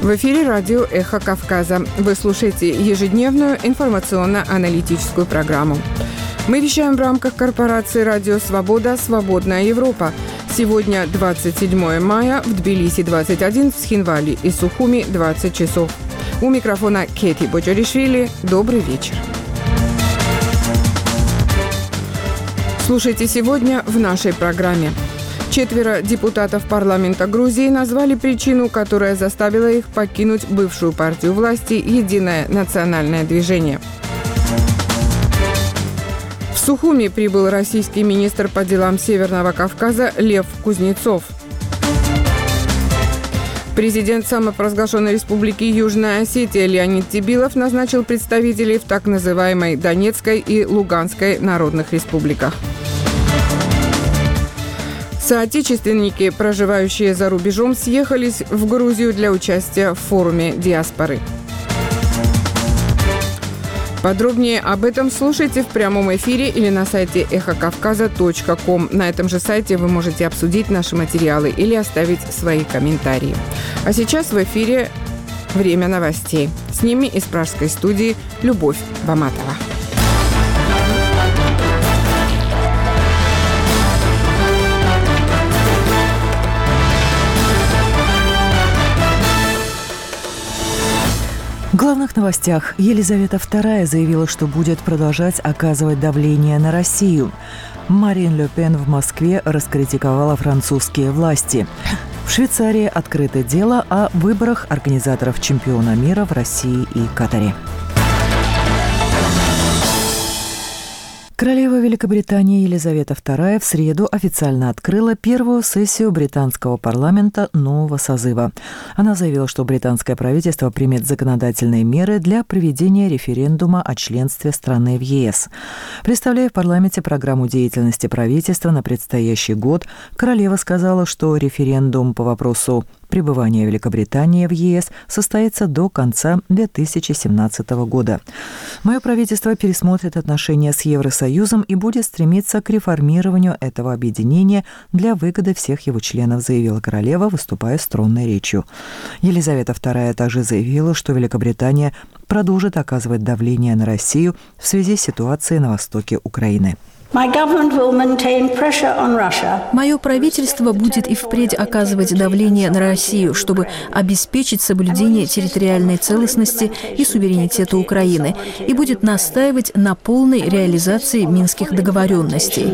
В эфире радио «Эхо Кавказа». Вы слушаете ежедневную информационно-аналитическую программу. Мы вещаем в рамках корпорации «Радио Свобода. Свободная Европа». Сегодня 27 мая, в Тбилиси 21, в Схинвали и Сухуми 20 часов. У микрофона Кети Боджаришвили. Добрый вечер. Слушайте сегодня в нашей программе. 4 депутатов парламента Грузии назвали причину, которая заставила их покинуть бывшую партию власти «Единое национальное движение». В Сухуми прибыл российский министр по делам Северного Кавказа Лев Кузнецов. Президент самопровозглашенной республики Южная Осетия Леонид Тебилов назначил представителей в так называемой Донецкой и Луганской народных республиках. Соотечественники, проживающие за рубежом, съехались в Грузию для участия в форуме диаспоры. Подробнее об этом слушайте в прямом эфире или на сайте эхокавказа.ком. На этом же сайте вы можете обсудить наши материалы или оставить свои комментарии. А сейчас в эфире время новостей. С ними из пражской студии Любовь Баматова. В главных новостях Елизавета II заявила, что будет продолжать оказывать давление на Россию. Марин Ле Пен в Москве раскритиковала французские власти. В Швейцарии открыто дело о выборах организаторов чемпиона мира в России и Катаре. Королева Великобритании Елизавета II в среду официально открыла первую сессию британского парламента нового созыва. Она заявила, что британское правительство примет законодательные меры для проведения референдума о членстве страны в ЕС. Представляя в парламенте программу деятельности правительства на предстоящий год, королева сказала, что референдум по вопросу пребывания Великобритании в ЕС состоится до конца 2017 года. Мое правительство пересмотрит отношения с Евросоюзом и будет стремиться к реформированию этого объединения для выгоды всех его членов, заявила королева, выступая с тронной речью. Елизавета II также заявила, что Великобритания продолжит оказывать давление на Россию в связи с ситуацией на востоке Украины. Мое правительство будет и впредь оказывать давление на Россию, чтобы обеспечить соблюдение территориальной целостности и суверенитета Украины, и будет настаивать на полной реализации Минских договоренностей,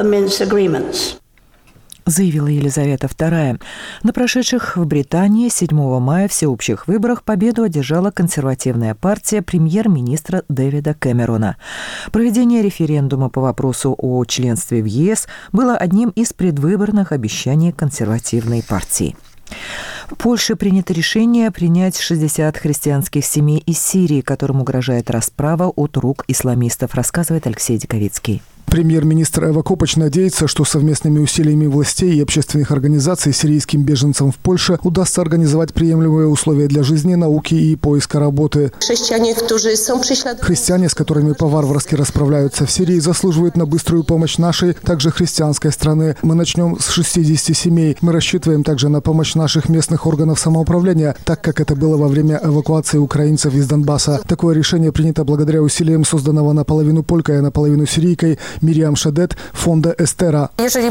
заявила Елизавета II. На прошедших в Британии 7 мая всеобщих выборах победу одержала консервативная партия премьер-министра Дэвида Кэмерона. Проведение референдума по вопросу о членстве в ЕС было одним из предвыборных обещаний консервативной партии. В Польше принято решение принять 60 христианских семей из Сирии, которым угрожает расправа от рук исламистов, рассказывает Алексей Диковицкий. Премьер-министр Эва Копач надеется, что совместными усилиями властей и общественных организаций сирийским беженцам в Польше удастся организовать приемлемые условия для жизни, науки и поиска работы. Христиане, с которыми по-варварски расправляются в Сирии, заслуживают на быструю помощь нашей, также христианской страны. Мы начнем с 60 семей. Мы рассчитываем также на помощь наших местных органов самоуправления, так как это было во время эвакуации украинцев из Донбасса. Такое решение принято благодаря усилиям созданного наполовину полькой, а наполовину сирийкой Мириам Шедет фонда Эстера. Если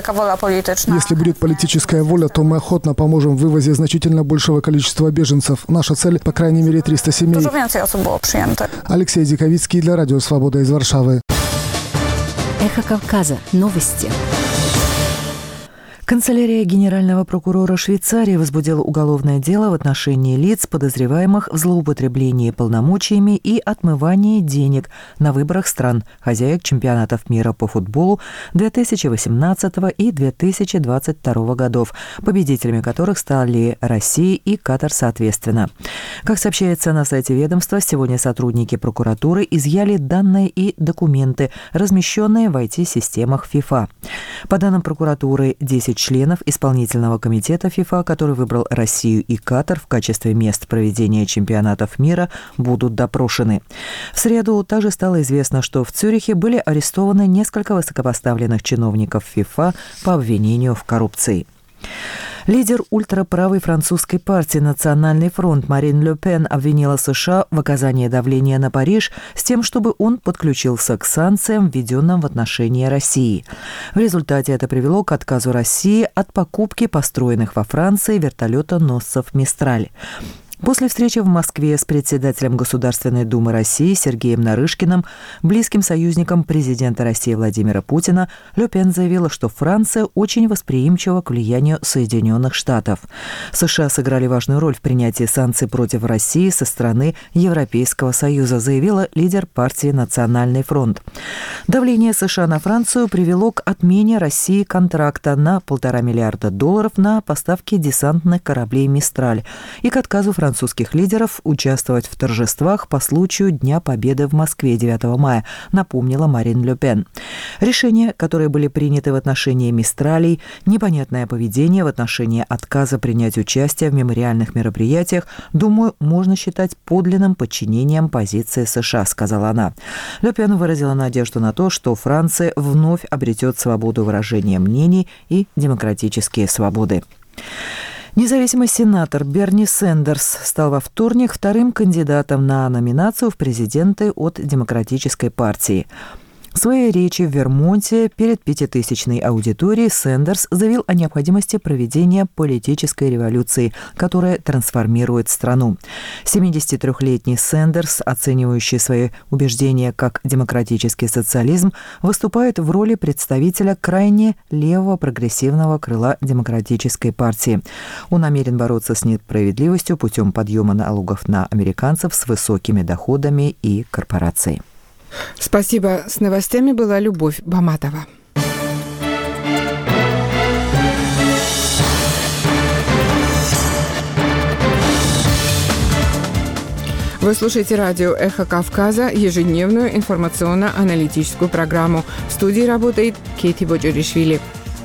будет политическая воля, то мы охотно поможем в вывозе значительно большего количества беженцев. Наша цель, по крайней мере, 300 семей. Алексей Диковицкий для Радио Свобода из Варшавы. Эхо Кавказа. Новости. Канцелярия генерального прокурора Швейцарии возбудила уголовное дело в отношении лиц, подозреваемых в злоупотреблении полномочиями и отмывании денег на выборах стран, хозяек чемпионатов мира по футболу 2018 и 2022 годов, победителями которых стали Россия и Катар соответственно. Как сообщается на сайте ведомства, сегодня сотрудники прокуратуры изъяли данные и документы, размещенные в IT-системах ФИФА. По данным прокуратуры, 10 членов исполнительного комитета ФИФА, который выбрал Россию и Катар в качестве мест проведения чемпионатов мира, будут допрошены. В среду также стало известно, что в Цюрихе были арестованы несколько высокопоставленных чиновников ФИФА по обвинению в коррупции. Лидер ультраправой французской партии «Национальный фронт» Марин Ле Пен обвинила США в оказании давления на Париж с тем, чтобы он подключился к санкциям, введенным в отношении России. В результате это привело к отказу России от покупки построенных во Франции вертолетоносцев «Мистраль». После встречи в Москве с председателем Государственной Думы России Сергеем Нарышкиным, близким союзником президента России Владимира Путина, Ле Пен заявила, что Франция очень восприимчива к влиянию Соединенных Штатов. США сыграли важную роль в принятии санкций против России со стороны Европейского Союза, заявила лидер партии «Национальный фронт». Давление США на Францию привело к отмене России контракта на $1,5 миллиарда на поставки десантных кораблей «Мистраль» и к отказу французских лидеров участвовать в торжествах по случаю Дня Победы в Москве 9 мая, напомнила Марин Ле Пен. Решения, которые были приняты в отношении «Мистралей», непонятное поведение в отношении отказа принять участие в мемориальных мероприятиях, думаю, можно считать подлинным подчинением позиции США, сказала она. Ле Пен выразила надежду на то, что Франция вновь обретет свободу выражения мнений и демократические свободы. Независимый сенатор Берни Сэндерс стал во вторник вторым кандидатом на номинацию в президенты от Демократической партии. В своей речи в Вермонте перед 5000-й аудиторией Сэндерс заявил о необходимости проведения политической революции, которая трансформирует страну. 73-летний Сэндерс, оценивающий свои убеждения как демократический социализм, выступает в роли представителя крайне левого прогрессивного крыла Демократической партии. Он намерен бороться с несправедливостью путем подъема налогов на американцев с высокими доходами и корпораций. Спасибо. С новостями была Любовь Баматова. Вы слушаете радио «Эхо Кавказа», ежедневную информационно-аналитическую программу. В студии работает Кейти Боджоришвили.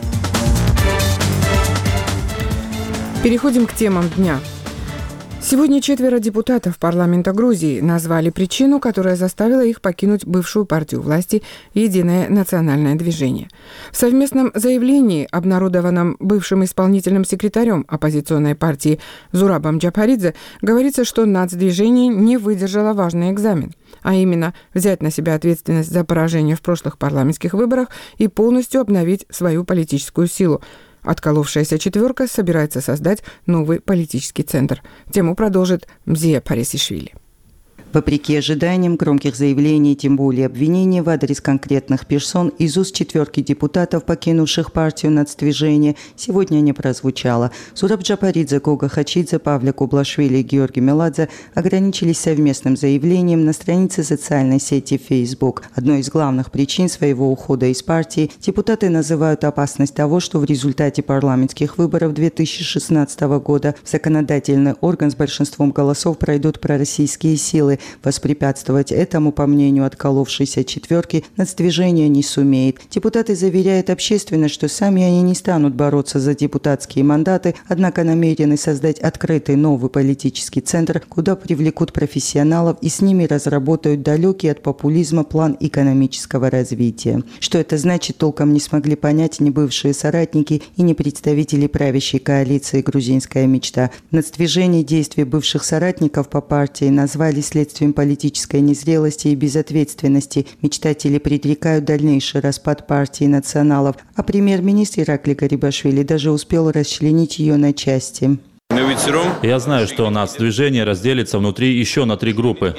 Переходим к темам дня. Сегодня 4 депутатов парламента Грузии назвали причину, которая заставила их покинуть бывшую партию власти «Единое национальное движение». В совместном заявлении, обнародованном бывшим исполнительным секретарем оппозиционной партии Зурабом Джапаридзе, говорится, что нацдвижение не выдержало важный экзамен, а именно взять на себя ответственность за поражение в прошлых парламентских выборах и полностью обновить свою политическую силу. Отколовшаяся четверка собирается создать новый политический центр. Тему продолжит Мзия Парисишвили. Вопреки ожиданиям, громких заявлений, тем более обвинений в адрес конкретных персон из уст четверки депутатов, покинувших партию нацдвижения, сегодня не прозвучало. Зураб Джапаридзе, Гога Хачидзе, Павле Кублашвили и Георгий Меладзе ограничились совместным заявлением на странице социальной сети Facebook. Одной из главных причин своего ухода из партии депутаты называют опасность того, что в результате парламентских выборов 2016 года в законодательный орган с большинством голосов пройдут пророссийские силы. Воспрепятствовать этому, по мнению отколовшейся четверки, нацдвижение не сумеет. Депутаты заверяют общественность, что сами они не станут бороться за депутатские мандаты, однако намерены создать открытый новый политический центр, куда привлекут профессионалов и с ними разработают далекий от популизма план экономического развития. Что это значит, толком не смогли понять ни бывшие соратники и ни представители правящей коалиции «Грузинская мечта». Нацдвижение действий бывших соратников по партии назвали следствием политической незрелости и безответственности. Мечтатели предрекают дальнейший распад партии националов, а премьер-министр Иракли Гарибашвили даже успел расчленить ее на части. Я знаю, что нацдвижение разделится внутри еще на 3 группы.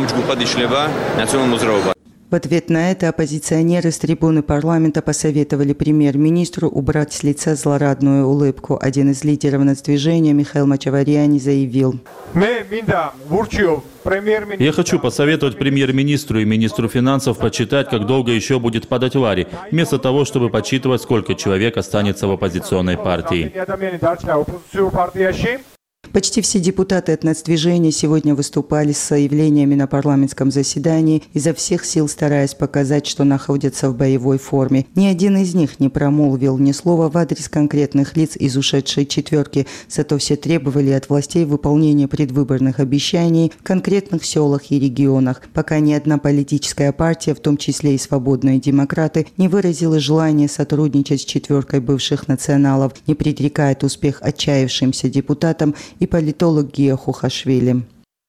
В ответ на это оппозиционеры с трибуны парламента посоветовали премьер-министру убрать с лица злорадную улыбку. Один из лидеров нацдвижения, Михаил Мачаварьяни, заявил: «Я хочу посоветовать премьер-министру и министру финансов подсчитать, как долго еще будет падать лари, вместо того, чтобы подсчитывать, сколько человек останется в оппозиционной партии». Почти все депутаты от нацдвижения сегодня выступали с заявлениями на парламентском заседании, изо всех сил стараясь показать, что находятся в боевой форме. Ни один из них не промолвил ни слова в адрес конкретных лиц из ушедшей четверки, зато все требовали от властей выполнения предвыборных обещаний в конкретных селах и регионах, пока ни одна политическая партия, в том числе и свободные демократы, не выразила желание сотрудничать с четверкой бывших националов, не предрекает успех отчаявшимся депутатам и политолог Гия Хухашвили.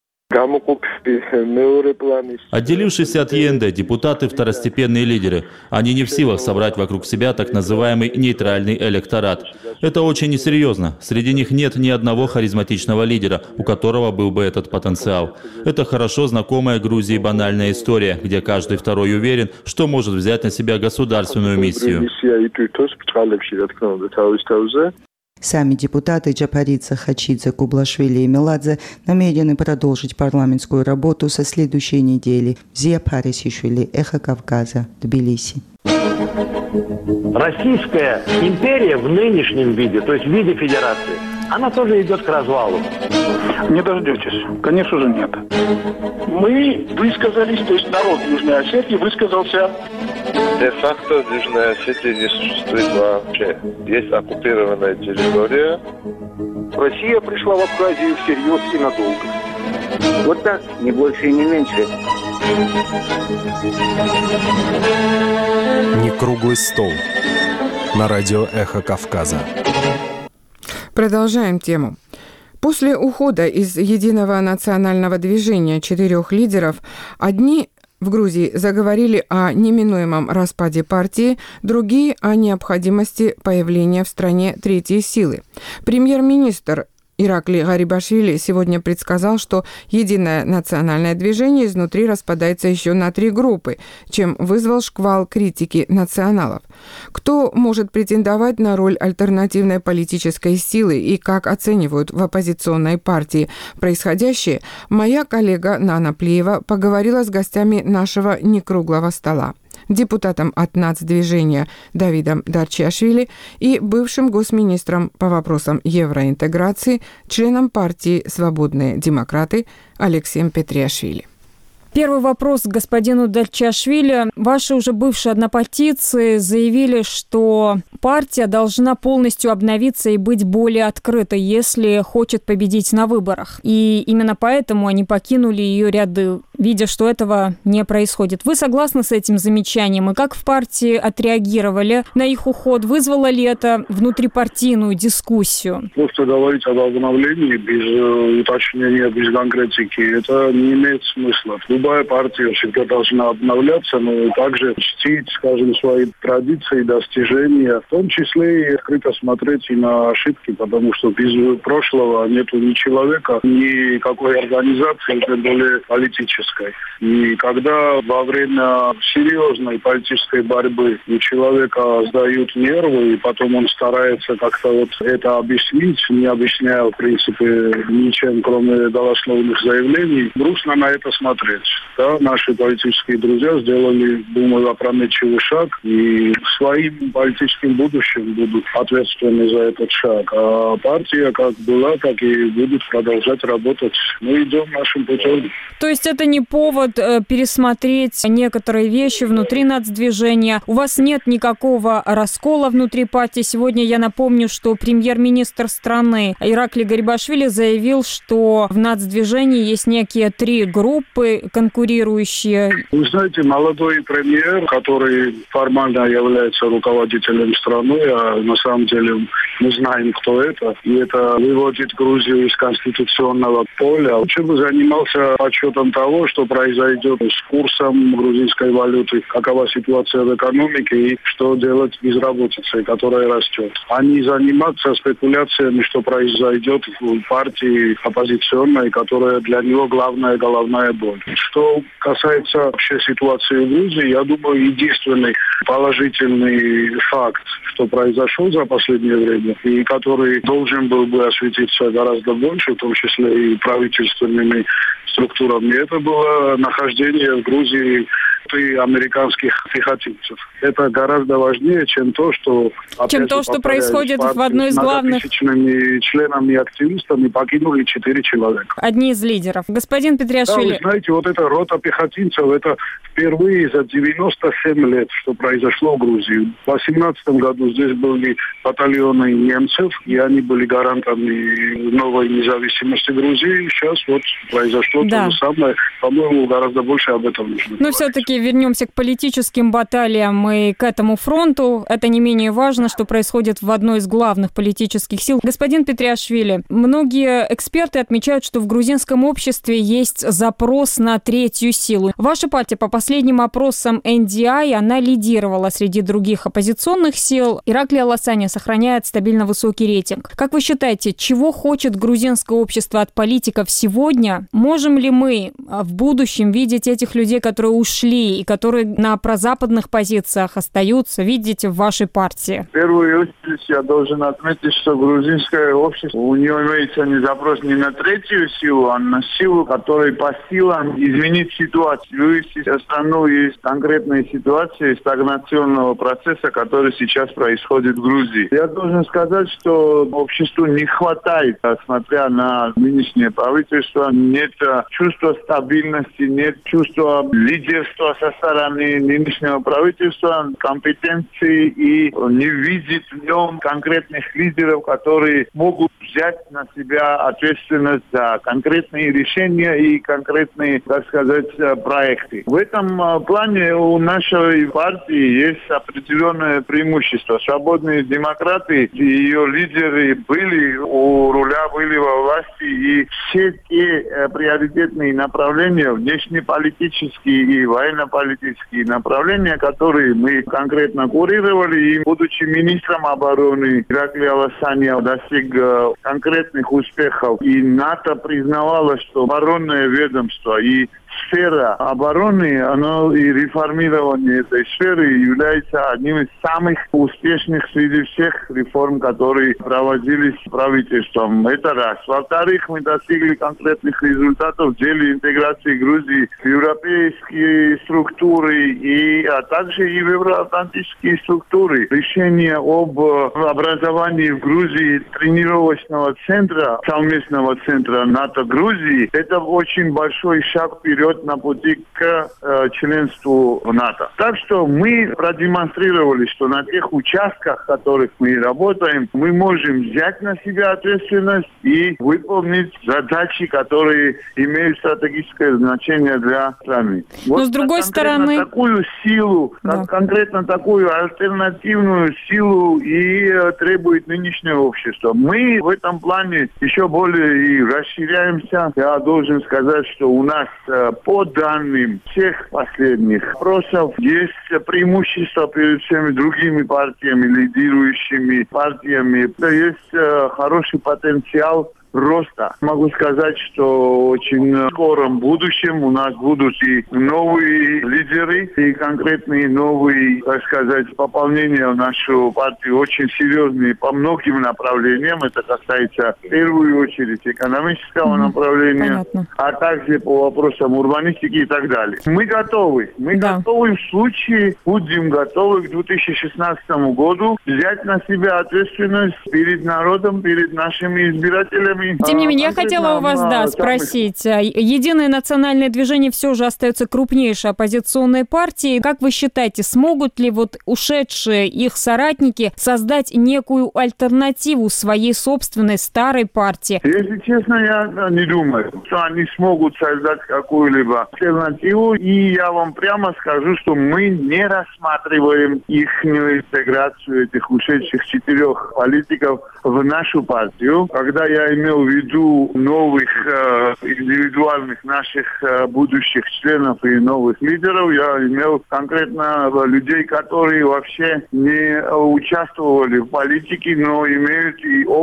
Отделившись от ЕНД, депутаты – второстепенные лидеры. Они не в силах собрать вокруг себя так называемый нейтральный электорат. Это очень несерьезно. Среди них нет ни одного харизматичного лидера, у которого был бы этот потенциал. Это хорошо знакомая Грузии банальная история, где каждый второй уверен, что может взять на себя государственную миссию. Сами депутаты Джапаридзе, Хачидзе, Кублашвили и Меладзе намерены продолжить парламентскую работу со следующей недели. Зия Парисишвили, Эхо Кавказа, Тбилиси. Российская империя в нынешнем виде, то есть в виде федерации, она тоже идет к развалу. Не дождетесь. Конечно же, нет. Мы высказались, то есть народ Южной Осетии высказался. Де-факто Южная Осетия не существует вообще. Есть оккупированная территория. Россия пришла в Абхазию всерьез и надолго. Вот так, не больше и не меньше. Не круглый стол. На радио «Эхо Кавказа». Продолжаем тему. После ухода из Единого национального движения 4 лидеров, одни в Грузии заговорили о неминуемом распаде партии, другие – о необходимости появления в стране третьей силы. Премьер-министр Иракли Гарибашвили сегодня предсказал, что Единое национальное движение изнутри распадается еще на 3 группы, чем вызвал шквал критики националов. Кто может претендовать на роль альтернативной политической силы и как оценивают в оппозиционной партии происходящее, моя коллега Нана Плиева поговорила с гостями нашего некруглого стола. Депутатом от нацдвижения Давидом Дарчиашвили и бывшим госминистром по вопросам евроинтеграции, членом партии «Свободные демократы» Алексеем Петриашвили. Первый вопрос к господину Дарчиашвили. Ваши уже бывшие однопартийцы заявили, что партия должна полностью обновиться и быть более открытой, если хочет победить на выборах. И именно поэтому они покинули ее ряды, видя, что этого не происходит. Вы согласны с этим замечанием? И как в партии отреагировали на их уход? Вызвало ли это внутрипартийную дискуссию? Просто говорить об обновлении без уточнения, без конкретики, это не имеет смысла. Любая партия всегда должна обновляться, но также чтить, скажем, свои традиции, достижения, в том числе и открыто смотреть и на ошибки, потому что без прошлого нету ни человека, ни какой организации, тем более политической. И когда во время серьезной политической борьбы у человека сдают нервы, и потом он старается как-то вот это объяснить, не объясняя, в принципе, ничем, кроме голословных заявлений, грустно на это смотреть. Да, наши политические друзья сделали, думаю, опрометчивый шаг, и своим политическим будущим будут ответственны за этот шаг. А партия как была, так и будет продолжать работать. Мы идем нашим путем. То есть это не повод пересмотреть некоторые вещи внутри нацдвижения? У вас нет никакого раскола внутри партии? Сегодня я напомню, что премьер-министр страны Иракли Гарибашвили заявил, что в нацдвижении есть некие 3 группы конкурирующие. Вы знаете, молодой премьер, который формально является руководителем страны, а на самом деле мы знаем, кто это, и это выводит Грузию из конституционного поля. Лучше бы занимался подсчетом того, что произойдет с курсом грузинской валюты, какова ситуация в экономике и что делать с безработицей, которая растет. А не заниматься спекуляциями, что произойдет в партии оппозиционной, которая для него главная головная боль. Что касается вообще ситуации в Грузии, я думаю, единственный положительный факт, что произошел за последнее время, и который должен был бы осветиться гораздо больше, в том числе и правительственными структурами, это было нахождение в Грузии роты американских пехотинцев. Это гораздо важнее, чем то, что происходит в одной из главных... многотысячными членами и активистами погинули 4 человека. Одни из лидеров. Господин Петриашвили... Да, вы знаете, вот эта рота пехотинцев, это впервые за 97 лет, что произошло в Грузии. В 2018 году здесь были батальоны немцев, и они были гарантами новой независимости Грузии. Сейчас вот произошло то же самое. По-моему, гораздо больше об этом нужно говорить. Но все-таки вернемся к политическим баталиям и к этому фронту. Это не менее важно, что происходит в одной из главных политических сил. Господин Петриашвили, многие эксперты отмечают, что в грузинском обществе есть запрос на третью силу. Ваша партия, по последним опросам NDI, она лидировала среди других оппозиционных сил. Ираклий Аласанян сохраняет стабильно высокий рейтинг. Как вы считаете, чего хочет грузинское общество от политиков сегодня? Можем ли мы в будущем видеть этих людей, которые ушли и которые на прозападных позициях остаются, видите в вашей партии? В первую очередь я должен отметить, что грузинское общество, у него имеется не запрос не на третью силу, а на силу, которая по силам изменить ситуацию, вывести страну из конкретной ситуации, стагнационного процесса, который сейчас происходит в Грузии. Я должен сказать, что обществу не хватает, смотря на нынешнее правительство, нет чувства стабильности, нет чувства лидерства со стороны нынешнего правительства, компетенции, и не видит в нем конкретных лидеров, которые могут взять на себя ответственность за конкретные решения и конкретные, так сказать, проекты. В этом плане у нашей партии есть определенное преимущество. Свободные демократы и ее лидеры были у руля, были во власти, и все те приоритетные направления, внешнеполитические и военно-политические направления, которые мы конкретно курировали, и, будучи министром обороны, Ираклий Аласанян достиг конкретных успехов. И НАТО признавало, что оборонное ведомство и сфера обороны, оно и реформирование этой сферы является одним из самых успешных среди всех реформ, которые проводились правительством. Это раз. Во-вторых, мы достигли конкретных результатов в деле интеграции Грузии в европейские структуры, а также и в евроатлантические структуры. Решение об образовании в Грузии тренировочного центра, совместного центра НАТО Грузии, это очень большой шаг вперед на пути к членству в НАТО. Так что мы продемонстрировали, что на тех участках, в которых мы работаем, мы можем взять на себя ответственность и выполнить задачи, которые имеют стратегическое значение для страны. Но с другой стороны... Такую силу, конкретно такую альтернативную силу и требует нынешнее общество. Мы в этом плане еще более и расширяемся. Я должен сказать, что у нас по данным всех последних опросов есть преимущество перед всеми другими партиями, лидирующими партиями. Есть хороший потенциал роста. Могу сказать, что в очень скором будущем у нас будут и новые лидеры, и конкретные новые, так сказать, пополнения в нашу партию очень серьезные по многим направлениям. Это касается в первую очередь экономического направления, а также по вопросам урбанистики и так далее. Мы готовы. Мы готовы в случае, будем готовы к 2016 году взять на себя ответственность перед народом, перед нашими избирателями. Тем не менее, я хотела у вас, спросить. Единое национальное движение все же остается крупнейшей оппозиционной партией. Как вы считаете, смогут ли вот ушедшие их соратники создать некую альтернативу своей собственной старой партии? Если честно, я не думаю, что они смогут создать какую-либо альтернативу. И я вам прямо скажу, что мы не рассматриваем их интеграцию, этих ушедших 4 политиков, в нашу партию. Когда я имел в виду новых индивидуальных наших будущих членов и новых лидеров, я имел конкретно людей, которые вообще не участвовали в политике, но имеют и опыт,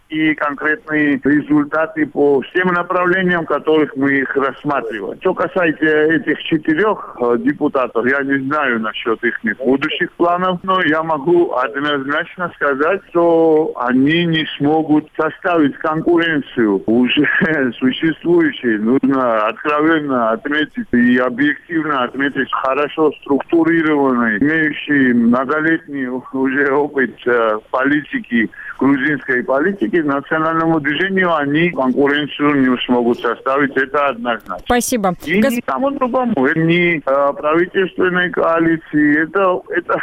и конкретные результаты по всем направлениям, которых мы их рассматриваем. Что касается этих 4 депутатов, я не знаю насчет их будущих планов, но я могу однозначно сказать, что они не смогут составить конкуренцию уже существующей. Нужно откровенно отметить и объективно отметить хорошо структурированный, имеющий многолетний уже опыт политики, грузинской политики, национальному движению они конкуренцию не смогут составить, это однозначно. Спасибо. И ни тому другому, ни правительственной коалиции, это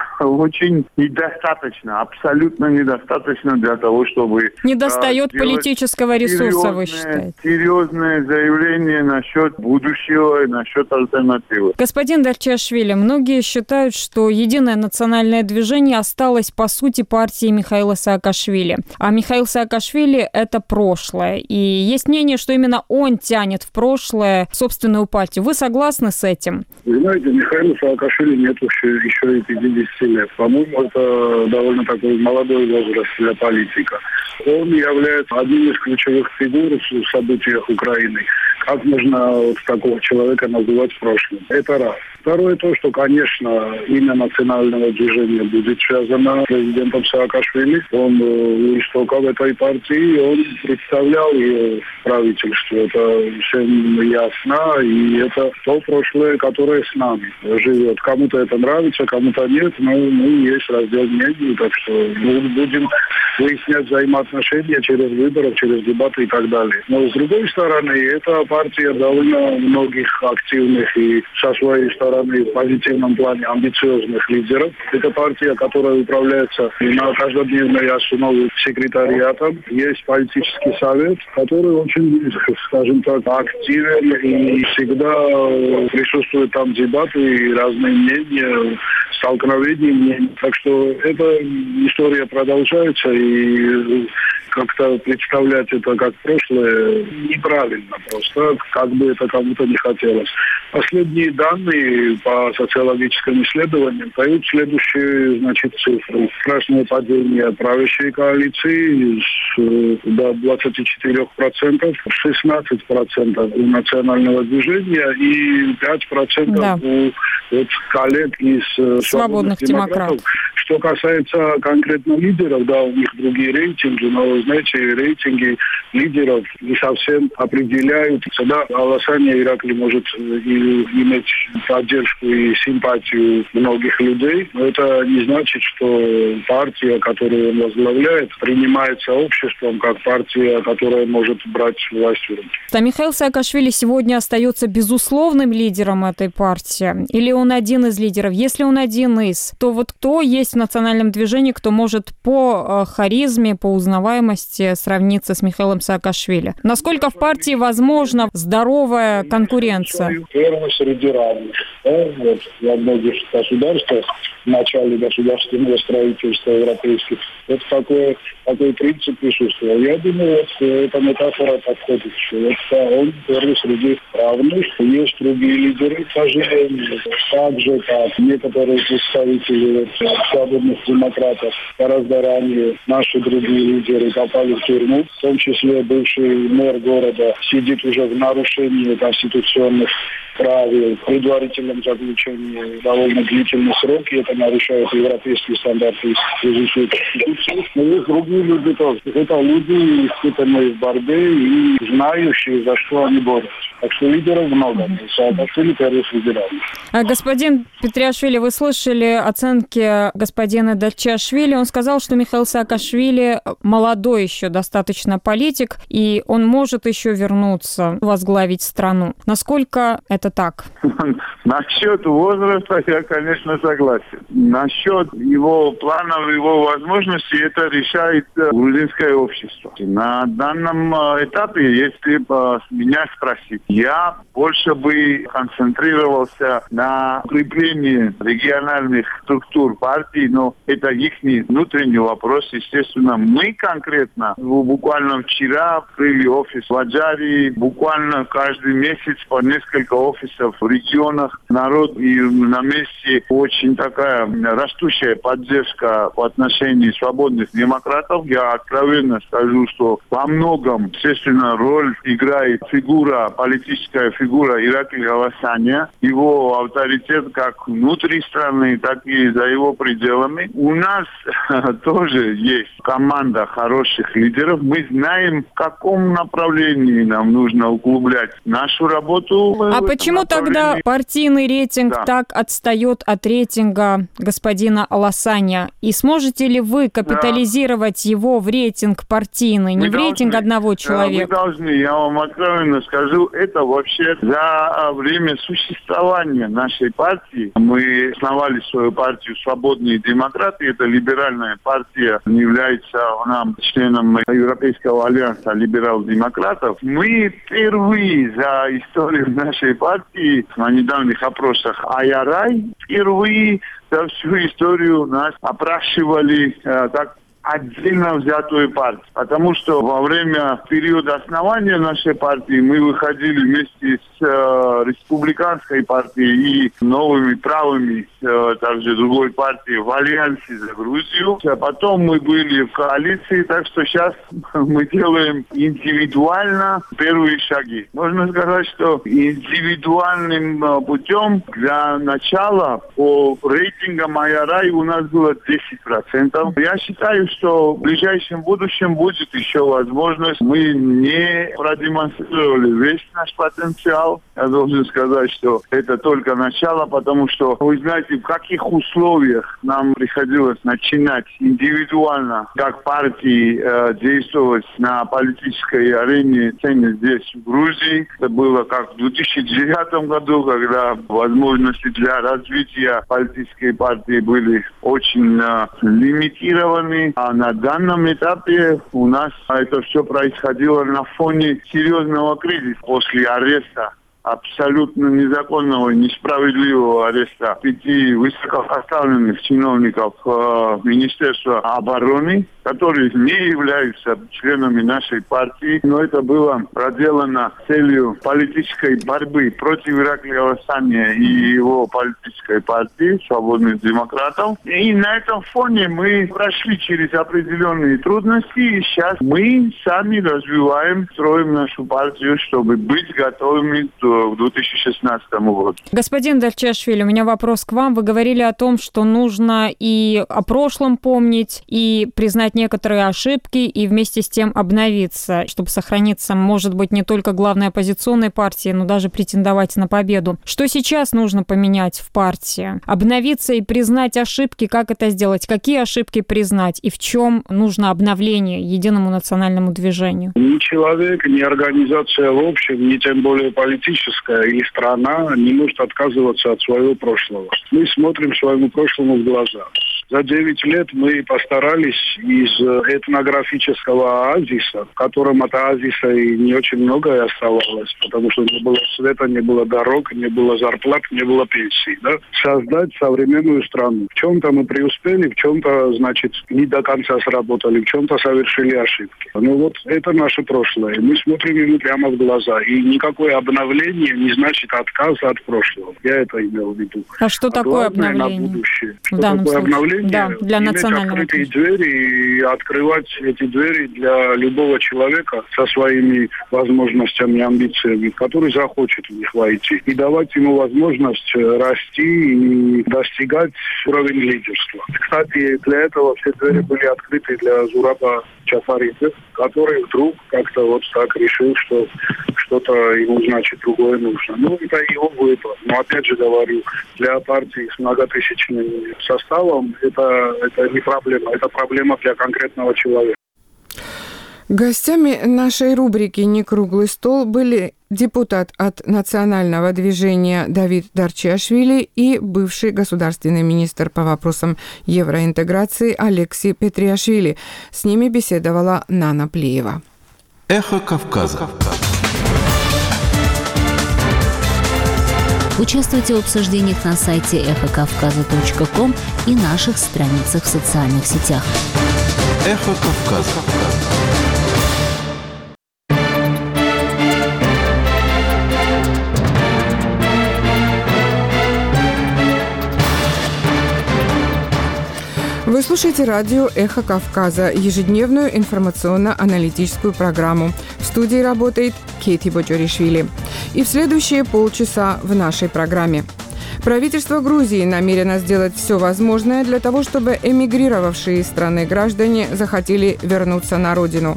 очень недостаточно, абсолютно недостаточно для того, чтобы... Недостает политического ресурса, вы считаете? Серьезное заявление насчет будущего и насчет альтернативы. Господин Дальчиашвили, многие считают, что Единое национальное движение осталось по сути партией Михаила Саакашвили. А Михаил Саакашвили – это прошлое. И есть мнение, что именно он тянет в прошлое собственную партию. Вы согласны с этим? Вы знаете, Михаилу Саакашвили нет еще и 50 лет. По-моему, это довольно такой молодой возраст для политика. Он является одним из ключевых фигур в событиях Украины. Как можно вот такого человека называть прошлым? Это раз. Второе то, что, конечно, имя национального движения будет связано с президентом Саакашвили. Он у истоков этой партии, он представлял ее правительство. Это всем ясно, и это то прошлое, которое с нами живет. Кому-то это нравится, кому-то нет, но есть раздел мнений, так что будем выяснять взаимоотношения через выборы, через дебаты и так далее. Но с другой стороны, эта партия довольно многих активных и со своей стороны в позитивном плане амбициозных лидеров. Это партия, которая управляется на каждодневной основе секретариатом. Есть политический совет, который очень, скажем так, активен и всегда присутствуют там дебаты и разные мнения, столкновения мнений. Так что эта история продолжается, и как-то представлять это как прошлое неправильно просто, как бы это кому-то не хотелось. Последние данные по социологическим исследованиям дают следующие, цифры. Страшное падение правящей коалиции до 24%, 16% у национального движения и 5% у коллег из свободных демократов. Что касается конкретно лидеров, у них другие рейтинги, но, знаете, рейтинги лидеров не совсем определяют. Всегда Аласан Иракли может иметь поддержку и симпатию многих людей, но это не значит, что партия, которую он возглавляет, принимается обществом как партия, которая может брать власть в руки. Михаил Саакашвили сегодня остается безусловным лидером этой партии? Или он один из лидеров? Если он один из, то вот кто есть в национальном движении, кто может по харизме, по узнаваемости сравниться с Михаилом Саакашвили? Насколько в партии возможна здоровая конкуренция? Первый среди равных. Во многих государствах, в начале государственного строительства европейских, такой принцип присутствовал. Я думаю, эта метафора подходит. Он первый среди равных. Есть другие лидеры, к сожалению. Так же, как некоторые представители свободных демократов гораздо ранее наши другие лидеры попали в тюрьму, в том числе бывший мэр города сидит уже в нарушении конституционных правил, в предварительном заключении довольно длительный срок, и это нарушает европейские стандарты язычной конституции. Но есть другие люди тоже. Это люди, испытанные в борьбе и знающие, за что они борются. Так что лидеров много. Саакашвили первый лидеров. Господин Петриашвили, вы слышали оценки господина Дальчиашвили. Он сказал, что Михаил Саакашвили молодой еще достаточно политик, и он может еще вернуться, возглавить страну. Насколько это так? Насчет возраста я, конечно, согласен. Насчет его планов, его возможностей, это решает грузинское общество. На данном этапе, если меня спросить, я больше бы концентрировался на укреплении региональных структур партий, но это их внутренний вопрос. Естественно, мы конкретно, буквально вчера открыли офис в Аджарии, буквально каждый месяц по несколько офисов в регионах регионах народ и на месте очень такая растущая поддержка в отношении свободных демократов. Я откровенно скажу, что во многом, естественно, роль играет политическая фигура Ираклия Аласаня, его авторитет как внутри страны, так и за его пределами. У нас тоже есть команда хороших лидеров. Мы знаем, в каком направлении нам нужно углублять нашу работу. А почему тогда партийный рейтинг так отстает от рейтинга господина Аласаня? И сможете ли вы капитализировать его в рейтинг партийный, не в рейтинг одного человека? Мы должны, я вам откровенно скажу, это вообще за время существования нашей партии. Мы основали свою партию «Свободные демократы». Это либеральная партия, является она членом Европейского альянса либерал-демократов. Мы впервые за историю нашей партии на недавних опросах АЯРАЙ впервые за всю историю нас опрашивали так отдельно взятую партию. Потому что во время периода основания нашей партии мы выходили вместе с республиканской партией и новыми правыми, также другой партией в альянсе за Грузию. А потом мы были в коалиции, так что сейчас мы делаем индивидуально первые шаги. Можно сказать, что индивидуальным путем для начала по рейтингам АЯРАЙ у нас было 10%. Я считаю, что в ближайшем будущем будет еще возможность. Мы не продемонстрировали весь наш потенциал. Я должен сказать, что это только начало, потому что вы знаете, в каких условиях нам приходилось начинать индивидуально, как партии, действовать на политической арене здесь, в Грузии. Это было как в 2009 году, когда возможности для развития политической партии были очень лимитированы. А на данном этапе у нас это все происходило на фоне серьезного кризиса после ареста, абсолютно незаконного и несправедливого ареста 5 высокопоставленных чиновников Министерства обороны, которые не являются членами нашей партии. Но это было проделано с целью политической борьбы против Ираклия Аласаня и его политической партии «Свободных демократов». И на этом фоне мы прошли через определенные трудности, и сейчас мы сами развиваем, строим нашу партию, чтобы быть готовыми к 2016 году. Господин Дальчашвили, у меня вопрос к вам. Вы говорили о том, что нужно и о прошлом помнить, и признать некоторые ошибки, и вместе с тем обновиться, чтобы сохраниться, может быть, не только главной оппозиционной партии, но даже претендовать на победу. Что сейчас нужно поменять в партии? Обновиться и признать ошибки, как это сделать? Какие ошибки признать? И в чем нужно обновление единому национальному движению? Ни человек, ни организация в общем, ни тем более политическая или страна не может отказываться от своего прошлого. Мы смотрим своему прошлому в глаза. За 9 лет мы постарались из этнографического оазиса, в котором от оазиса и не очень многое оставалось, потому что не было света, не было дорог, не было зарплат, не было пенсий, да? Создать современную страну. В чем-то мы преуспели, в чем-то, значит, не до конца сработали, в чем-то совершили ошибки. Но вот это наше прошлое. Мы смотрим ему прямо в глаза. И никакое обновление не значит отказ от прошлого. Я это имел в виду. А что такое обновление? На будущее. Что такое обновление? Да, для национального. Иметь открытые двери и открывать эти двери для любого человека со своими возможностями и амбициями, который захочет в них войти. И давать ему возможность расти и достигать уровень лидерства. Кстати, для этого все двери были открыты для Зураба Чапаридзе, который вдруг как-то вот так решил, что что-то ему, значит, другое нужно. Ну, это его выбор. Но опять же говорю, для партии с многотысячным составом это не проблема. Это проблема для конкретного человека. Гостями нашей рубрики «Не круглый стол» были депутат от национального движения Давид Дарчиашвили и бывший государственный министр по вопросам евроинтеграции Алексей Петриашвили. С ними беседовала Нана Плиева. Эхо Кавказа. Участвуйте в обсуждениях на сайте эхокавказа.ком и наших страницах в социальных сетях. Эхо Кавказа. Вы слушаете радио «Эхо Кавказа», ежедневную информационно-аналитическую программу. В студии работает Кейти Боджоришвили. И в следующие полчаса в нашей программе. Правительство Грузии намерено сделать все возможное для того, чтобы эмигрировавшие из страны граждане захотели вернуться на родину.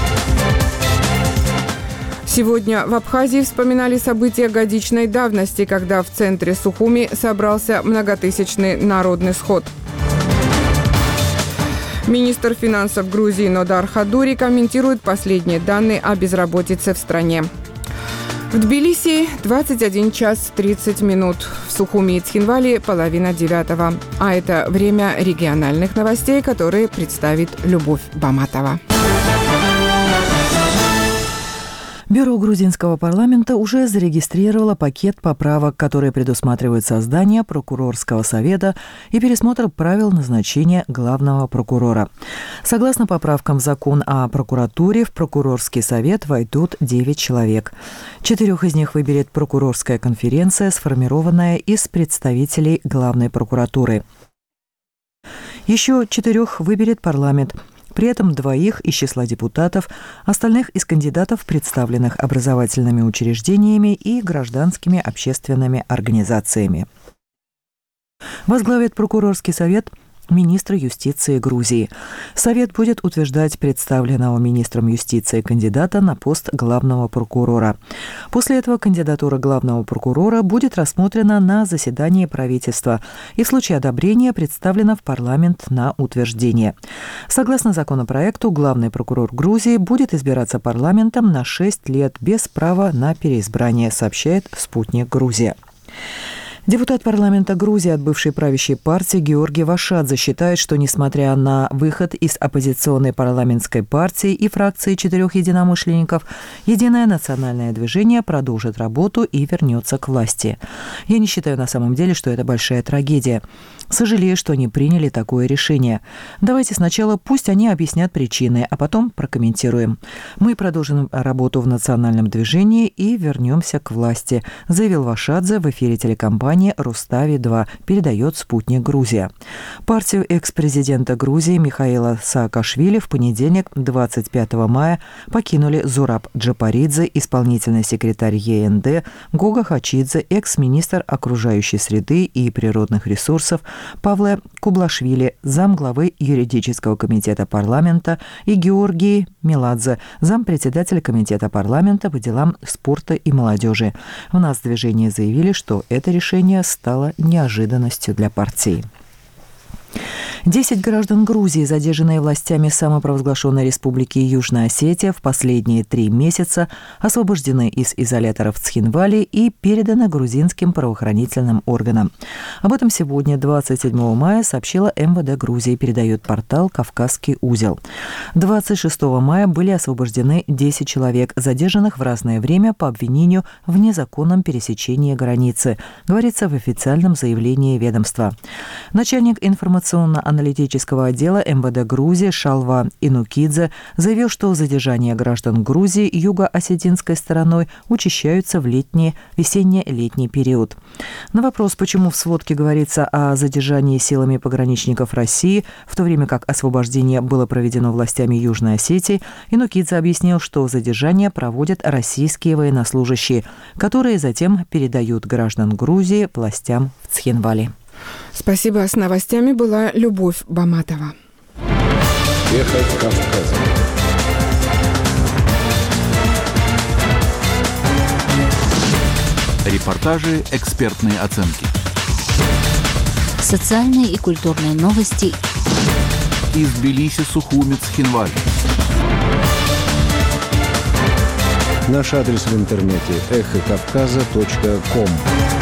Сегодня в Абхазии вспоминали события годичной давности, когда в центре Сухуми собрался многотысячный народный сход. Министр финансов Грузии Нодар Хадури комментирует последние данные о безработице в стране. В Тбилиси 21 час 30 минут. В Сухуми и Цхинвали 8:30. А это время региональных новостей, которые представит Любовь Баматова. Бюро грузинского парламента уже зарегистрировало пакет поправок, которые предусматривают создание прокурорского совета и пересмотр правил назначения главного прокурора. Согласно поправкам в закон о прокуратуре, в прокурорский совет войдут 9 человек. 4 из них выберет прокурорская конференция, сформированная из представителей главной прокуратуры. Еще 4 выберет парламент. При этом 2 из числа депутатов, остальных из кандидатов, представленных образовательными учреждениями и гражданскими общественными организациями. Возглавит прокурорский совет министр юстиции Грузии. Совет будет утверждать представленного министром юстиции кандидата на пост главного прокурора. После этого кандидатура главного прокурора будет рассмотрена на заседании правительства и в случае одобрения представлена в парламент на утверждение. Согласно законопроекту, главный прокурор Грузии будет избираться парламентом на 6 лет без права на переизбрание, сообщает «Спутник Грузия». Депутат парламента Грузии от бывшей правящей партии Георгий Вашадзе считает, что, несмотря на выход из оппозиционной парламентской партии и фракции 4 единомышленников, Единое национальное движение продолжит работу и вернется к власти. Я не считаю на самом деле, что это большая трагедия. Сожалею, что они приняли такое решение. Давайте сначала пусть они объяснят причины, а потом прокомментируем. Мы продолжим работу в национальном движении и вернемся к власти, заявил Вашадзе в эфире телекомпании «Рустави-2», передает «Спутник Грузия». Партию экс-президента Грузии Михаила Саакашвили в понедельник, 25 мая, покинули Зураб Джапаридзе, исполнительный секретарь ЕНД, Гога Хачидзе, экс-министр окружающей среды и природных ресурсов, Павле Кублашвили, замглавы юридического комитета парламента, и Георгий Меладзе, зампредседатель комитета парламента по делам спорта и молодежи. В Нацдвижении заявили, что это решение стало неожиданностью для партии. 10 граждан Грузии, задержанные властями самопровозглашенной республики Южная Осетия, в последние 3 месяца освобождены из изоляторов в Цхинвали и переданы грузинским правоохранительным органам. Об этом сегодня, 27 мая, сообщила МВД Грузии, передает портал «Кавказский узел». 26 мая были освобождены 10 человек, задержанных в разное время по обвинению в незаконном пересечении границы, говорится в официальном заявлении ведомства. Начальник информационно-аналитического отдела МВД Грузии Шалва Инукидзе заявил, что задержания граждан Грузии юго-осетинской стороной учащаются в весенне-летний период. На вопрос, почему в сводке говорится о задержании силами пограничников России, в то время как освобождение было проведено властями Южной Осетии, Инукидзе объяснил, что задержания проводят российские военнослужащие, которые затем передают граждан Грузии властям в Цхинвали. Спасибо. С новостями была Любовь Баматова. Эхо Кавказа. Репортажи, экспертные оценки. Социальные и культурные новости. Из Тбилиси, Сухуми, Цхинвали. Наш адрес в интернете эхокавказа.ком.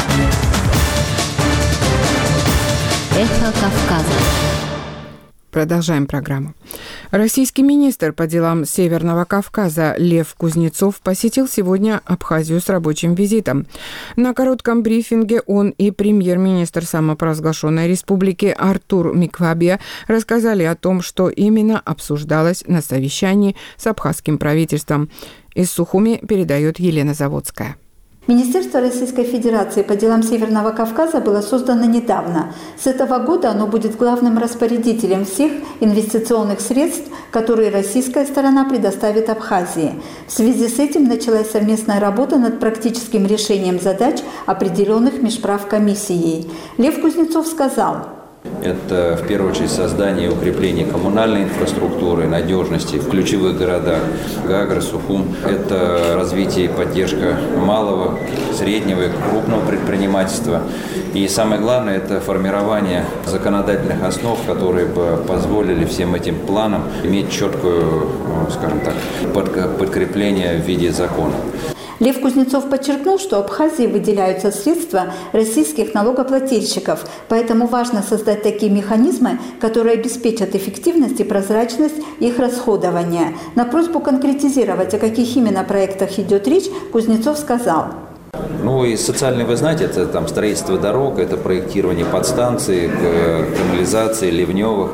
Эхо Кавказа. Продолжаем программу. Российский министр по делам Северного Кавказа Лев Кузнецов посетил сегодня Абхазию с рабочим визитом. На коротком брифинге он и премьер-министр самопровозглашенной республики Артур Миквабия рассказали о том, что именно обсуждалось на совещании с абхазским правительством. Из Сухуми передает Елена Заводская. Министерство Российской Федерации по делам Северного Кавказа было создано недавно. С этого года оно будет главным распорядителем всех инвестиционных средств, которые российская сторона предоставит Абхазии. В связи с этим началась совместная работа над практическим решением задач, определенных межправкомиссией. Лев Кузнецов сказал: это в первую очередь создание и укрепление коммунальной инфраструктуры, надежности в ключевых городах Гагра, Сухум. Это развитие и поддержка малого, среднего и крупного предпринимательства. И самое главное – это формирование законодательных основ, которые бы позволили всем этим планам иметь четкую, скажем так, подкрепление в виде закона. Лев Кузнецов подчеркнул, что Абхазии выделяются средства российских налогоплательщиков, поэтому важно создать такие механизмы, которые обеспечат эффективность и прозрачность их расходования. На просьбу конкретизировать, о каких именно проектах идет речь, Кузнецов сказал: Ну и социальные, вы знаете, это там строительство дорог, это проектирование подстанций, канализации, ливневых,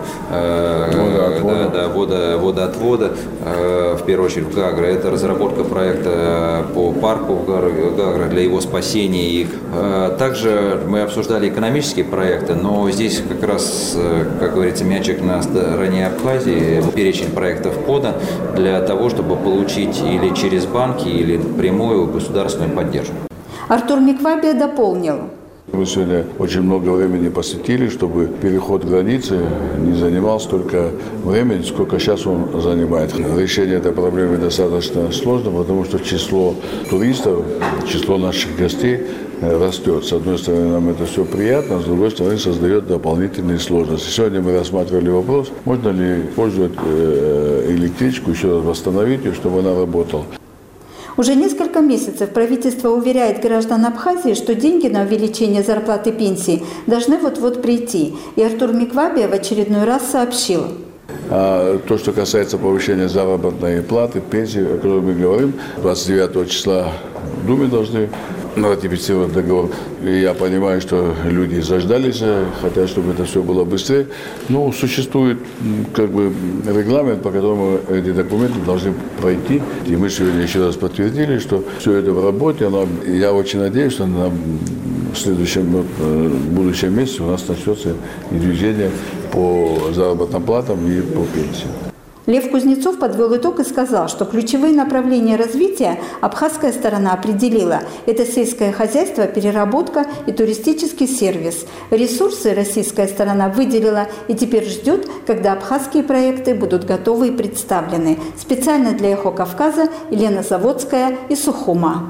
водоотвода, в первую очередь в Гагра. Это разработка проекта по парку в Гагра для его спасения. И также мы обсуждали экономические проекты, но здесь как раз, как говорится, мячик на стороне Абхазии. Перечень проектов подан для того, чтобы получить или через банки, или прямую государственную поддержку. Артур Миквабия дополнил: мы сегодня очень много времени посвятили, чтобы переход границы не занимал столько времени, сколько сейчас он занимает. Решение этой проблемы достаточно сложно, потому что число туристов, число наших гостей растет. С одной стороны, нам это все приятно, с другой стороны, создает дополнительные сложности. Сегодня мы рассматривали вопрос, можно ли использовать электричку, еще раз восстановить ее, чтобы она работала. Уже несколько месяцев правительство уверяет граждан Абхазии, что деньги на увеличение зарплат и пенсий должны вот-вот прийти. И Артур Миквабия в очередной раз сообщил: А то, что касается повышения заработной платы, пенсии, о которой мы говорим, 29 числа в Думе должны ратифицировать договор. И я понимаю, что люди заждались, хотят, чтобы это все было быстрее. Но существует как бы регламент, по которому эти документы должны пройти. И мы сегодня еще раз подтвердили, что все это в работе. Я очень надеюсь, что на следующем, будущем месяце у нас начнется и движение по заработным платам и по пенсиям. Лев Кузнецов подвел итог и сказал, что ключевые направления развития абхазская сторона определила. Это сельское хозяйство, переработка и туристический сервис. Ресурсы российская сторона выделила и теперь ждет, когда абхазские проекты будут готовы и представлены. Специально для «Эхо Кавказа» Елена Заводская из Сухума.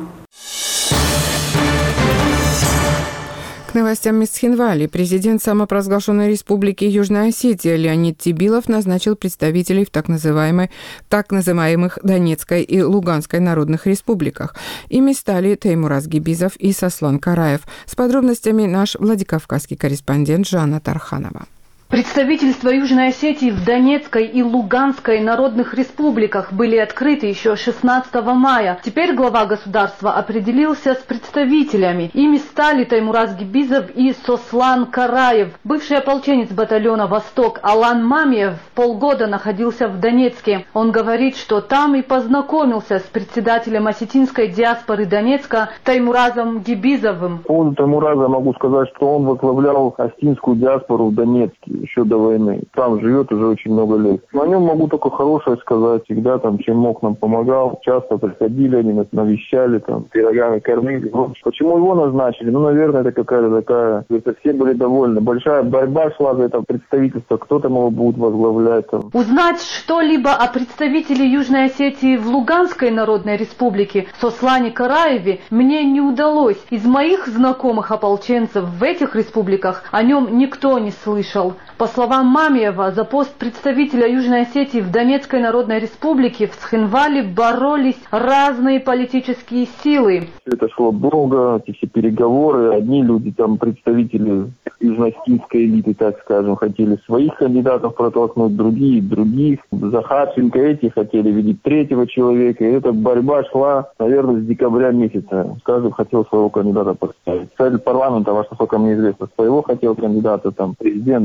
К новостям из Цхинвали. Президент самопровозглашенной республики Южная Осетия Леонид Тибилов назначил представителей в так называемых Донецкой и Луганской народных республиках. Ими стали Теймураз Гибизов и Сослан Караев. С подробностями наш владикавказский корреспондент Жанна Тарханова. Представительства Южной Осетии в Донецкой и Луганской народных республиках были открыты еще 16 мая. Теперь глава государства определился с представителями. Ими стали Теймураз Гибизов и Сослан Караев. Бывший ополченец батальона «Восток» Алан Мамиев полгода находился в Донецке. Он говорит, что там и познакомился с председателем осетинской диаспоры Донецка Теймуразом Гибизовым. По поводу Теймураза могу сказать, что он возглавлял осетинскую диаспору в Донецке еще до войны. Там живет уже очень много лет. О нем могу только хорошее сказать. Всегда там, чем мог, нам помогал. Часто приходили, они нас навещали, там, пирогами кормили. Почему его назначили? Ну, наверное, это какая-то такая... Это все были довольны. Большая борьба шла за это представительство. Кто там его будет возглавлять. Там. Узнать что-либо о представителе Южной Осетии в Луганской Народной Республике Сослане Караеве мне не удалось. Из моих знакомых ополченцев в этих республиках о нем никто не слышал. По словам Мамиева, за пост представителя Южной Осетии в Донецкой Народной Республике в Цхинвале боролись разные политические силы. Это шло долго, эти все переговоры. Одни люди, там представители южно-осетинской элиты, так скажем, хотели своих кандидатов протолкнуть, других. Захарченко эти хотели видеть третьего человека. И эта борьба шла, наверное, с декабря месяца. Каждый хотел своего кандидата поставить. Председатель парламента, во что сколько мне известно, своего хотел кандидата, там президент другого.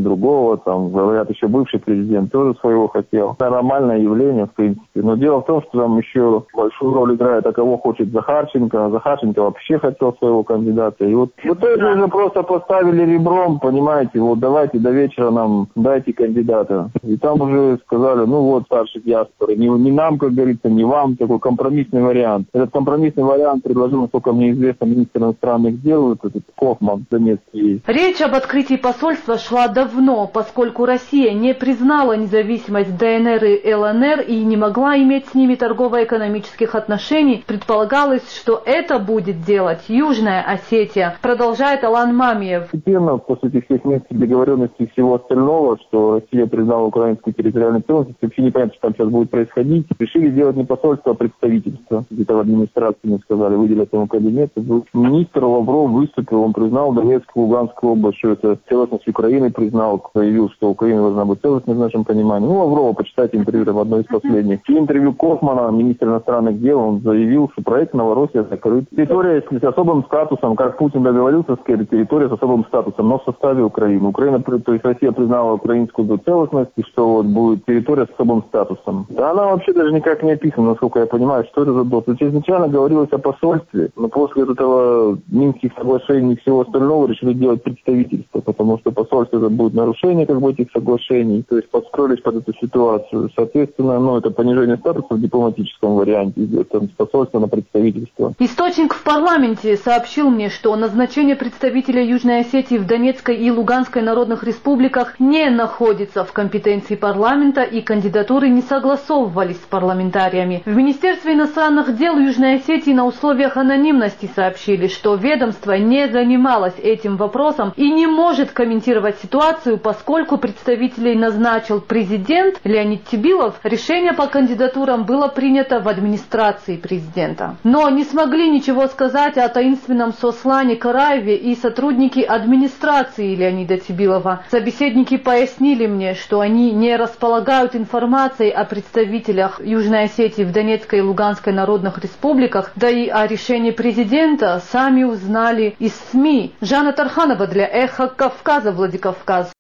Вот, там, говорят, еще бывший президент тоже своего хотел. Это нормальное явление, в принципе. Но дело в том, что там еще большую роль играет, а кого хочет Захарченко. А Захарченко вообще хотел своего кандидата. И вот в итоге уже просто поставили ребром, понимаете, вот давайте до вечера нам дайте кандидата. И там уже сказали, ну вот, старший диаспоры, не нам, как говорится, не вам, такой компромиссный вариант. Этот компромиссный вариант предложил, насколько мне известно, министр иностранных дел, этот Кохман, Донецкий. Речь об открытии посольства шла давно, поскольку Россия не признала независимость ДНР и ЛНР и не могла иметь с ними торгово-экономических отношений. Предполагалось, что это будет делать Южная Осетия, продолжает Алан Мамиев. Постепенно, после этих всех минских договоренностей и всего остального, что Россия признала украинскую территориальную целостность, вообще непонятно, что там сейчас будет происходить. Решили сделать не посольство, а представительство. Где-то в администрации мне сказали, выделят ему кабинет. Министр Лавров выступил, он признал Донецкую, Луганскую область, что это целостность Украины признал, заявил, что Украина должна быть целостной в нашем понимании. Ну, Лаврова, почитайте интервью, там одно из последних. В интервью Кохмана, министра иностранных дел, он заявил, что проект Новороссия закрыт. Территория с особым статусом, как Путин договорился, территория с особым статусом, но в составе Украины. Украина, то есть Россия признала украинскую целостность, и что вот будет территория с особым статусом. Да она вообще даже никак не описана, насколько я понимаю, что это за доступ. Изначально говорилось о посольстве, но после этого Минских соглашений и всего остального решили делать представительство, потому что посольство это будет нарушение как бы этих соглашений, то есть подстроились под эту ситуацию. Соответственно, это понижение статуса в дипломатическом варианте, идет с посольства на представительство. Источник в парламенте сообщил мне, что назначение представителя Южной Осетии в Донецкой и Луганской народных республиках не находится в компетенции парламента и кандидатуры не согласовывались с парламентариями. В Министерстве иностранных дел Южной Осетии на условиях анонимности сообщили, что ведомство не занималось этим вопросом и не может комментировать ситуацию, поскольку представителей назначил президент Леонид Тибилов. Решение по кандидатурам было принято в администрации президента. Но не смогли ничего сказать о таинственном Сослане Караеве и сотрудники администрации Леонида Тибилова. Собеседники пояснили мне, что они не располагают информацией о представителях Южной Осетии в Донецкой и Луганской народных республиках, да и о решении президента сами узнали из СМИ. Жанна Тарханова для «Эхо Кавказа», Владикавказ.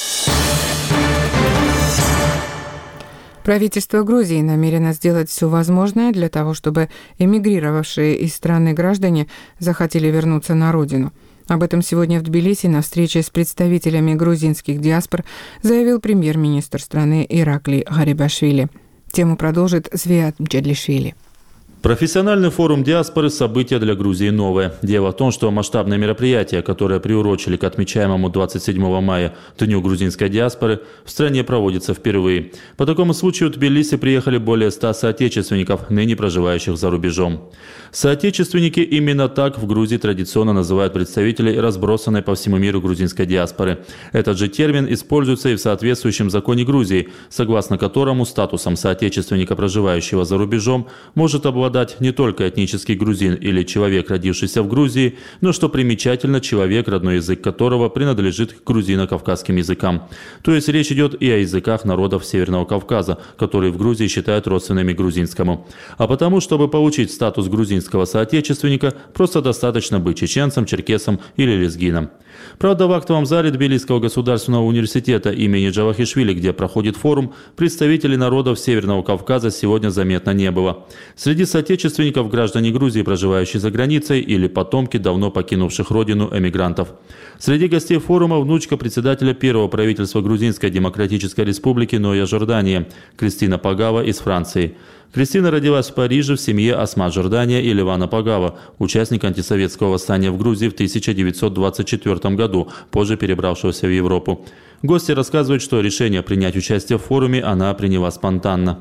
Правительство Грузии намерено сделать все возможное для того, чтобы эмигрировавшие из страны граждане захотели вернуться на родину. Об этом сегодня в Тбилиси на встрече с представителями грузинских диаспор заявил премьер-министр страны Иракли Гарибашвили. Тему продолжит Свиат Мчедлишвили. Профессиональный форум диаспоры – событие для Грузии новое. Дело в том, что масштабное мероприятие, которое приурочили к отмечаемому 27 мая Дню грузинской диаспоры, в стране проводится впервые. По такому случаю в Тбилиси приехали более 100 соотечественников, ныне проживающих за рубежом. Соотечественники именно так в Грузии традиционно называют представителей разбросанной по всему миру грузинской диаспоры. Этот же термин используется и в соответствующем законе Грузии, согласно которому статусом соотечественника, проживающего за рубежом, может обладать не только этнический грузин или человек, родившийся в Грузии, но, что примечательно, человек, родной язык которого принадлежит к грузино-кавказским языкам. То есть речь идет и о языках народов Северного Кавказа, которые в Грузии считают родственными грузинскому. А потому, чтобы получить статус грузинского соотечественника, просто достаточно быть чеченцем, черкесом или лезгином. Правда, в актовом зале Тбилисского государственного университета имени Джавахишвили, где проходит форум, представителей народов Северного Кавказа сегодня заметно не было. Среди соотечественников граждане Грузии, проживающие за границей, или потомки давно покинувших родину эмигрантов. Среди гостей форума внучка председателя первого правительства Грузинской Демократической Республики Ноя Жордания Кристина Пагава из Франции. Кристина родилась в Париже в семье Асма Жордания и Левана Пагава, участника антисоветского восстания в Грузии в 1924 году, позже перебравшегося в Европу. Гости рассказывают, что решение принять участие в форуме она приняла спонтанно.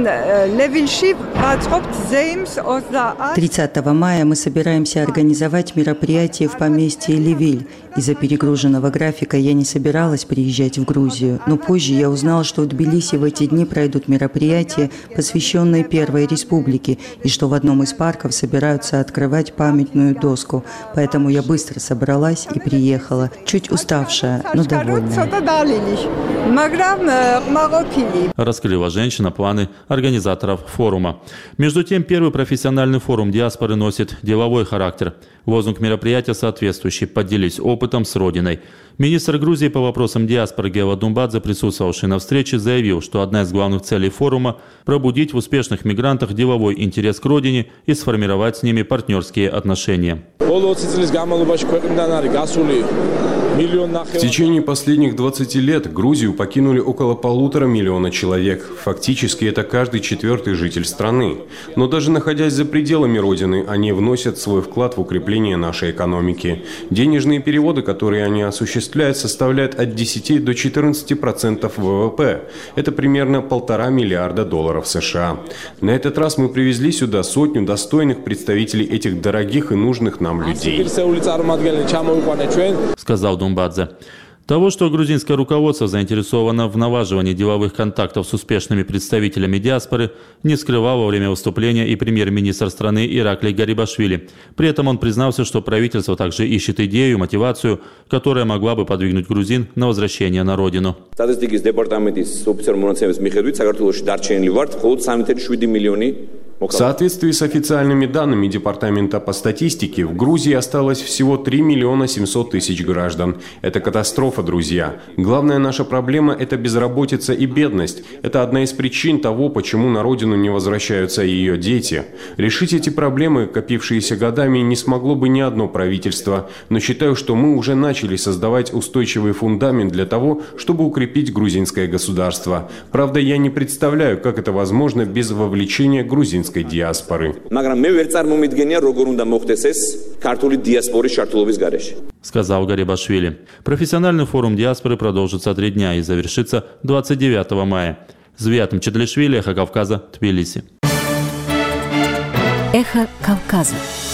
30 мая мы собираемся организовать мероприятие в поместье Левиль. Из-за перегруженного графика я не собиралась приезжать в Грузию, но позже я узнала, что в Тбилиси в эти дни пройдут мероприятия, посвященные Первой Республике, и что в одном из парков собираются открывать памятную доску. Поэтому я быстро собралась и приехала, чуть уставшая, но довольная. Раскрыла женщина планы организаторов форума. Между тем, первый профессиональный форум диаспоры носит деловой характер. Лозунг мероприятия соответствующий – «Поделись опытом с Родиной». Министр Грузии по вопросам диаспоры Гела Думбадзе, присутствовавший на встрече, заявил, что одна из главных целей форума – пробудить в успешных мигрантах деловой интерес к родине и сформировать с ними партнерские отношения. В течение последних 20 лет Грузию покинули около 1,5 миллиона человек. Фактически это каждый 4-й житель страны. Но даже находясь за пределами Родины, они вносят свой вклад в укрепление нашей экономики. Денежные переводы, которые они осуществляют, составляют от 10 до 14% ВВП. Это примерно $1,5 миллиарда США. На этот раз мы привезли сюда сотню достойных представителей этих дорогих и нужных нам людей. Сказал Думбадзе. Того, что грузинское руководство заинтересовано в налаживании деловых контактов с успешными представителями диаспоры, не скрывал во время выступления и премьер-министр страны Ираклий Гарибашвили. При этом он признался, что правительство также ищет идею, мотивацию, которая могла бы подвигнуть грузин на возвращение на родину. В соответствии с официальными данными Департамента по статистике, в Грузии осталось всего 3 700 000 граждан. Это катастрофа, друзья. Главная наша проблема – это безработица и бедность. Это одна из причин того, почему на родину не возвращаются ее дети. Решить эти проблемы, копившиеся годами, не смогло бы ни одно правительство. Но считаю, что мы уже начали создавать устойчивый фундамент для того, чтобы укрепить грузинское государство. Правда, я не представляю, как это возможно без вовлечения грузинской диаспоры. Сказал Гарибашвили. Профессиональный форум диаспоры продолжится 3 дня и завершится 29 мая. Звиат Чедлишвили, Эхо Кавказа, Тбилиси. Эхо Кавказа.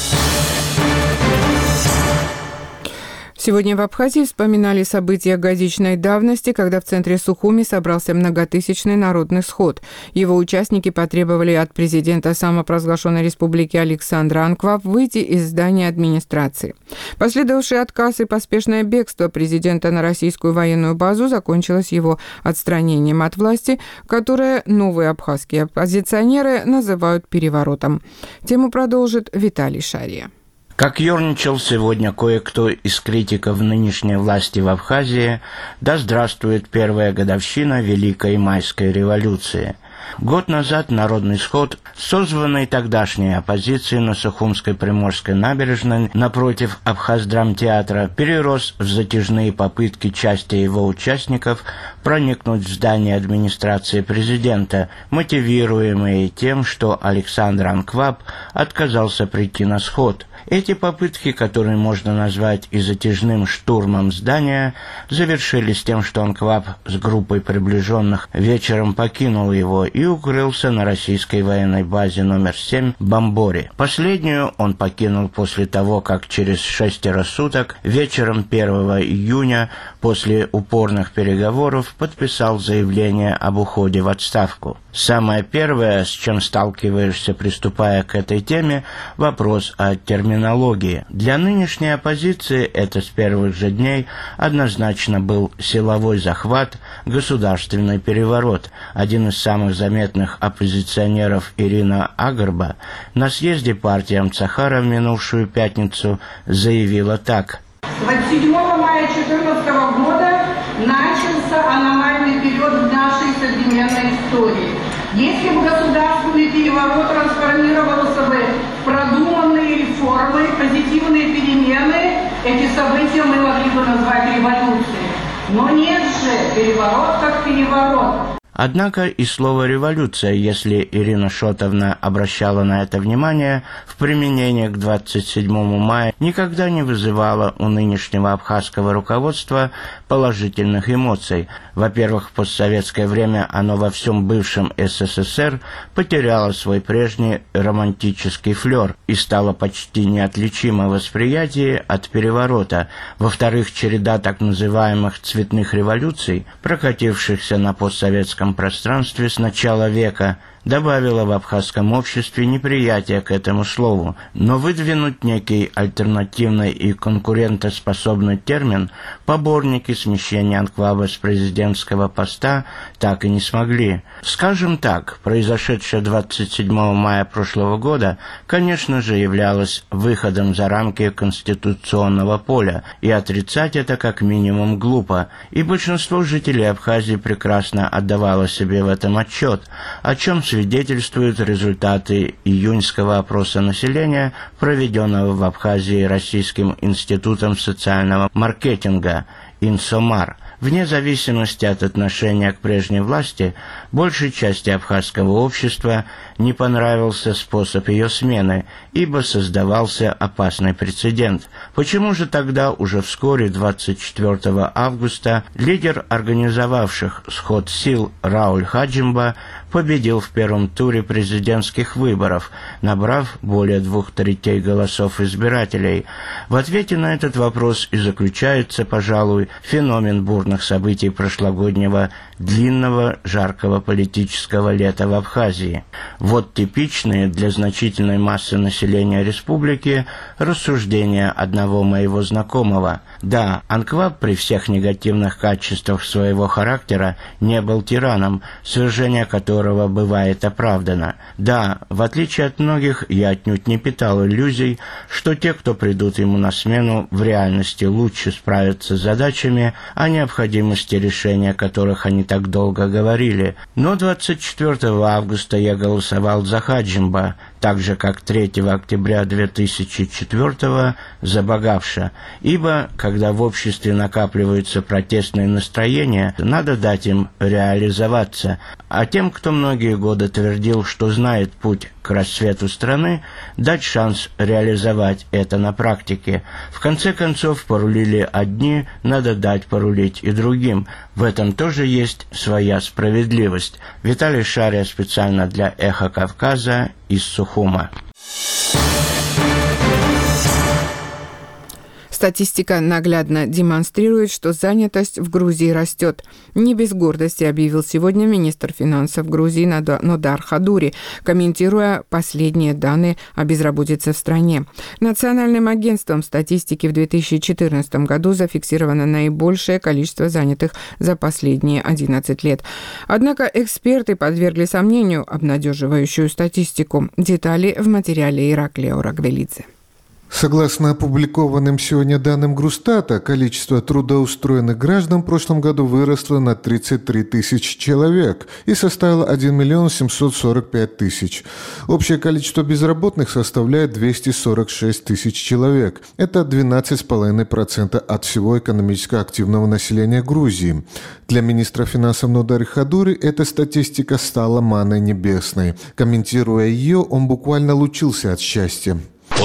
Сегодня в Абхазии вспоминали события годичной давности, когда в центре Сухуми собрался многотысячный народный сход. Его участники потребовали от президента самопровозглашенной республики Александра Анкваб выйти из здания администрации. Последовавший отказ и поспешное бегство президента на российскую военную базу закончилось его отстранением от власти, которое новые абхазские оппозиционеры называют переворотом. Тему продолжит Виталий Шария. Как ерничал сегодня кое-кто из критиков нынешней власти в Абхазии, да здравствует первая годовщина Великой Майской революции. Год назад народный сход, созванный тогдашней оппозицией на Сухумской Приморской набережной напротив Абхаздрамтеатра, перерос в затяжные попытки части его участников проникнуть в здание администрации президента, мотивируемые тем, что Александр Анкваб отказался прийти на сход. Эти попытки, которые можно назвать и затяжным штурмом здания, завершились тем, что Анкваб с группой приближенных вечером покинул его и укрылся на российской военной базе номер 7 Бамбори. Последнюю он покинул после того, как через 6 суток, вечером 1 июня, после упорных переговоров, подписал заявление об уходе в отставку. Самое первое, с чем сталкиваешься, приступая к этой теме, вопрос о терминологии. Для нынешней оппозиции это с первых же дней однозначно был силовой захват, государственный переворот. Один из самых заметных оппозиционеров Ирина Агарба на съезде партии Амцахара в минувшую пятницу заявила так. 27 мая 2014 года начался аномальный период в нашей современной истории. Если бы государственный переворот трансформировался бы в продуманные реформы, позитивные перемены, эти события мы могли бы назвать революцией. Но нет же, переворот как переворот. Однако и слово «революция», если Ирина Шотовна обращала на это внимание, в применении к 27 мая никогда не вызывало у нынешнего абхазского руководства положительных эмоций. Во-первых, в постсоветское время оно во всем бывшем СССР потеряло свой прежний романтический флер и стало почти неотличимо в восприятии от переворота. Во-вторых, череда так называемых цветных революций, прокатившихся на постсоветском пространстве с начала века, добавила в абхазском обществе неприятие к этому слову. Но выдвинуть некий альтернативный и конкурентоспособный термин поборники смещения анклава с президентского поста так и не смогли. Скажем так, произошедшее 27 мая прошлого года, конечно же, являлось выходом за рамки конституционного поля, и отрицать это как минимум глупо, и большинство жителей Абхазии прекрасно отдавало себе в этом отчет, о чем свидетельствуют результаты июньского опроса населения, проведенного в Абхазии Российским институтом социального маркетинга «Инсомар». Вне зависимости от отношения к прежней власти, большей части абхазского общества не понравился способ ее смены, ибо создавался опасный прецедент. Почему же тогда, уже вскоре, 24 августа, лидер организовавших сход сил Рауль Хаджимба победил в первом туре президентских выборов, набрав более 2/3 голосов избирателей? В ответе на этот вопрос и заключается, пожалуй, феномен бурных событий прошлогоднего длинного жаркого политического лета в Абхазии. Вот типичные для значительной массы населения республики рассуждения одного моего знакомого. Да, анклав при всех негативных качествах своего характера не был тираном, свержение которого бывает оправдано. Да, в отличие от многих, я отнюдь не питал иллюзий, что те, кто придут ему на смену, в реальности лучше справятся с задачами, о необходимости решения которых они так долго говорили. Но 24 августа я голосовал за Хаджимба, так же, как 3 октября 2004 за Багавша, ибо, когда в обществе накапливаются протестные настроения, надо дать им реализоваться, а тем, кто многие годы твердил, что знает путь к расцвету страны, дать шанс реализовать это на практике. В конце концов, порулили одни, надо дать порулить и другим. В этом тоже есть своя справедливость. Виталий Шария специально для «Эхо Кавказа» из Сухума. Статистика наглядно демонстрирует, что занятость в Грузии растет. Не без гордости объявил сегодня министр финансов Грузии Нодар Хадури, комментируя последние данные о безработице в стране. Национальным агентством статистики в 2014 году зафиксировано наибольшее количество занятых за последние 11 лет. Однако эксперты подвергли сомнению обнадеживающую статистику. Детали в материале Ираклия Орагвелидзе. Согласно опубликованным сегодня данным Грустата, количество трудоустроенных граждан в прошлом году выросло на 33 тысячи человек и составило 1 745 000. Общее количество безработных составляет 246 тысяч человек. Это 12,5% от всего экономически активного населения Грузии. Для министра финансов Нодари Хадури эта статистика стала манной небесной. Комментируя ее, он буквально лучился от счастья.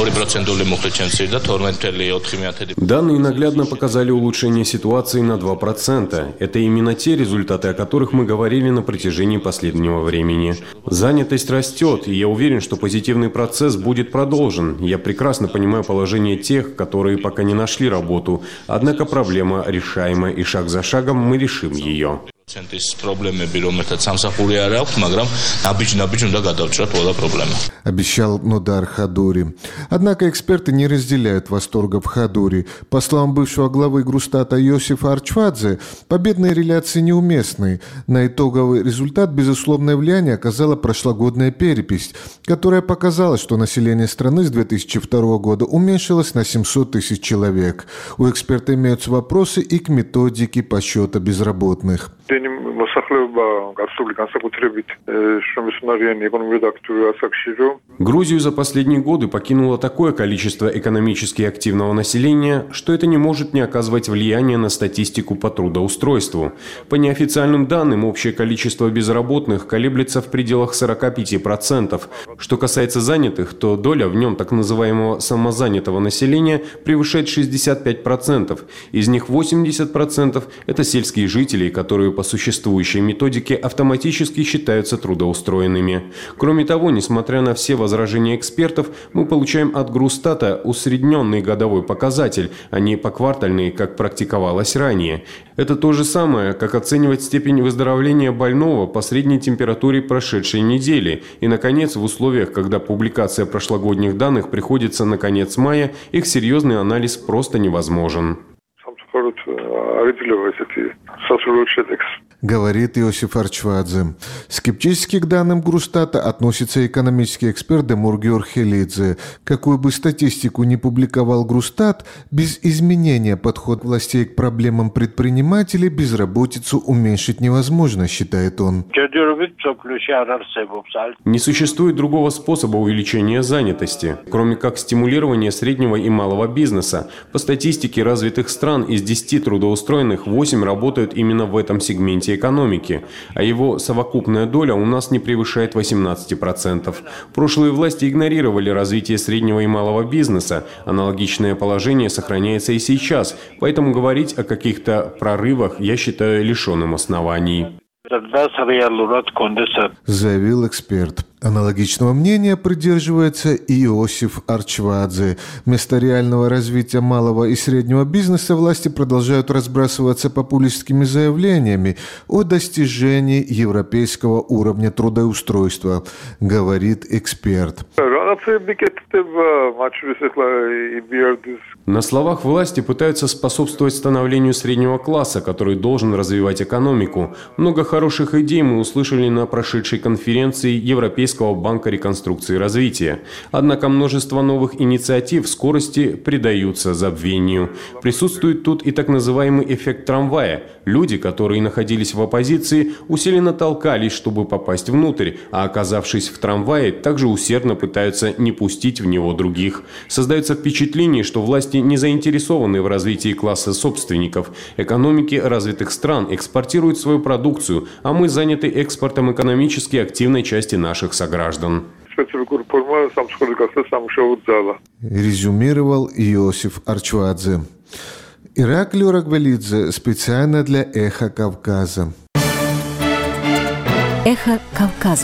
Данные наглядно показали улучшение ситуации на 2%. Это именно те результаты, о которых мы говорили на протяжении последнего времени. Занятость растет, и я уверен, что позитивный процесс будет продолжен. Я прекрасно понимаю положение тех, которые пока не нашли работу. Однако проблема решаема, и шаг за шагом мы решим ее. Обещал Нодар Хадури. Однако эксперты не разделяют восторгов Хадури. По словам бывшего главы Грустата Йосифа Арчвадзе, победные реляции неуместны. На итоговый результат безусловное влияние оказала прошлогодняя перепись, которая показала, что население страны с 2002 года уменьшилось на 700 тысяч человек. У эксперта имеются вопросы и к методике подсчета безработных. Грузию за последние годы покинуло такое количество экономически активного населения, что это не может не оказывать влияния на статистику по трудоустройству. По неофициальным данным, общее количество безработных колеблется в пределах 45%. Что касается занятых, то доля в нем так называемого самозанятого населения превышает 65%. Из них 80% – это сельские жители, которые по существующей методике автоматически считаются трудоустроенными. Кроме того, несмотря на все возражения экспертов, мы получаем от Грустата усредненный годовой показатель, а не поквартальный, как практиковалось ранее. Это то же самое, как оценивать степень выздоровления больного по средней температуре прошедшей недели. И, наконец, в условиях, когда публикация прошлогодних данных приходится на конец мая, их серьезный анализ просто невозможен. Говорит Иосиф Арчвадзе. Скептически к данным Грустата относится экономический эксперт Демур Георгелидзе. Какую бы статистику ни публиковал Грустат, без изменения подхода властей к проблемам предпринимателей безработицу уменьшить невозможно, считает он. Не существует другого способа увеличения занятости, кроме как стимулирования среднего и малого бизнеса. По статистике развитых стран из 10 трудоустроенных 8 работают именно в этом сегменте экономики, а его совокупная доля у нас не превышает 18%. Прошлые власти игнорировали развитие среднего и малого бизнеса. Аналогичное положение сохраняется и сейчас, поэтому говорить о каких-то прорывах я считаю лишенным оснований. Заявил эксперт. Аналогичного мнения придерживается и Иосиф Арчвадзе. Вместо реального развития малого и среднего бизнеса власти продолжают разбрасываться популистскими заявлениями о достижении европейского уровня трудоустройства, говорит эксперт. На словах власти пытаются способствовать становлению среднего класса, который должен развивать экономику. Много хороших идей мы услышали на прошедшей конференции Европейского банка реконструкции и развития. Однако множество новых инициатив в скорости предаются забвению. Присутствует тут и так называемый эффект трамвая. Люди, которые находились в оппозиции, усиленно толкались, чтобы попасть внутрь, а оказавшись в трамвае, также усердно пытаются не пустить в него других. Создается впечатление, что власти не заинтересованы в развитии класса собственников. Экономики развитых стран экспортируют свою продукцию, а мы заняты экспортом экономически активной части наших сограждан. Резюмировал Иосиф Арчвадзе. Ираклий Рагвелидзе специально для «Эхо Кавказа». «Эхо Кавказа».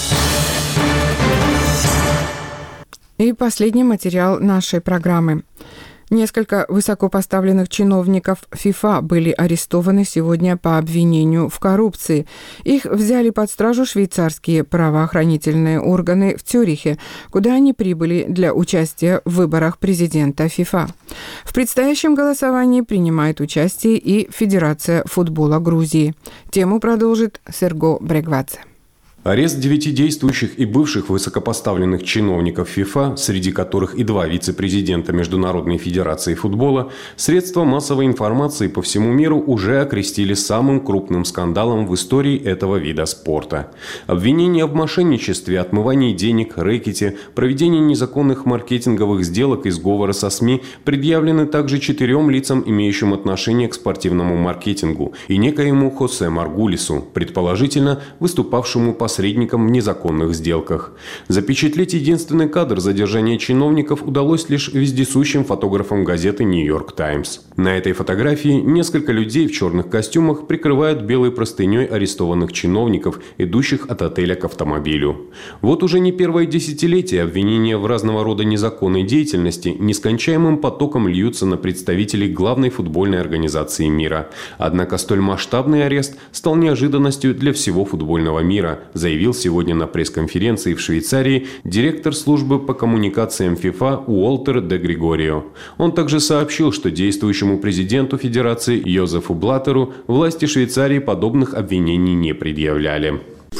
И последний материал нашей программы. Несколько высокопоставленных чиновников ФИФА были арестованы сегодня по обвинению в коррупции. Их взяли под стражу швейцарские правоохранительные органы в Цюрихе, куда они прибыли для участия в выборах президента ФИФА. В предстоящем голосовании принимает участие и Федерация футбола Грузии. Тему продолжит Серго Брегвадзе. Арест 9 действующих и бывших высокопоставленных чиновников ФИФА, среди которых и 2 вице-президента Международной федерации футбола, средства массовой информации по всему миру уже окрестили самым крупным скандалом в истории этого вида спорта. Обвинения в мошенничестве, отмывании денег, рэкете, проведении незаконных маркетинговых сделок и сговора со СМИ предъявлены также 4 лицам, имеющим отношение к спортивному маркетингу, и некоему Хосе Маргулису, предположительно выступавшему посредником в незаконных сделках. Запечатлеть единственный кадр задержания чиновников удалось лишь вездесущим фотографам газеты «Нью-Йорк Таймс». На этой фотографии несколько людей в черных костюмах прикрывают белой простыней арестованных чиновников, идущих от отеля к автомобилю. Вот уже не первое десятилетие обвинения в разного рода незаконной деятельности нескончаемым потоком льются на представителей главной футбольной организации мира. Однако столь масштабный арест стал неожиданностью для всего футбольного мира, заявил сегодня на пресс-конференции в Швейцарии директор службы по коммуникациям ФИФА Уолтер де Григорио. Он также сообщил, что действующему президенту Федерации Йозефу Блаттеру власти Швейцарии подобных обвинений не предъявляли.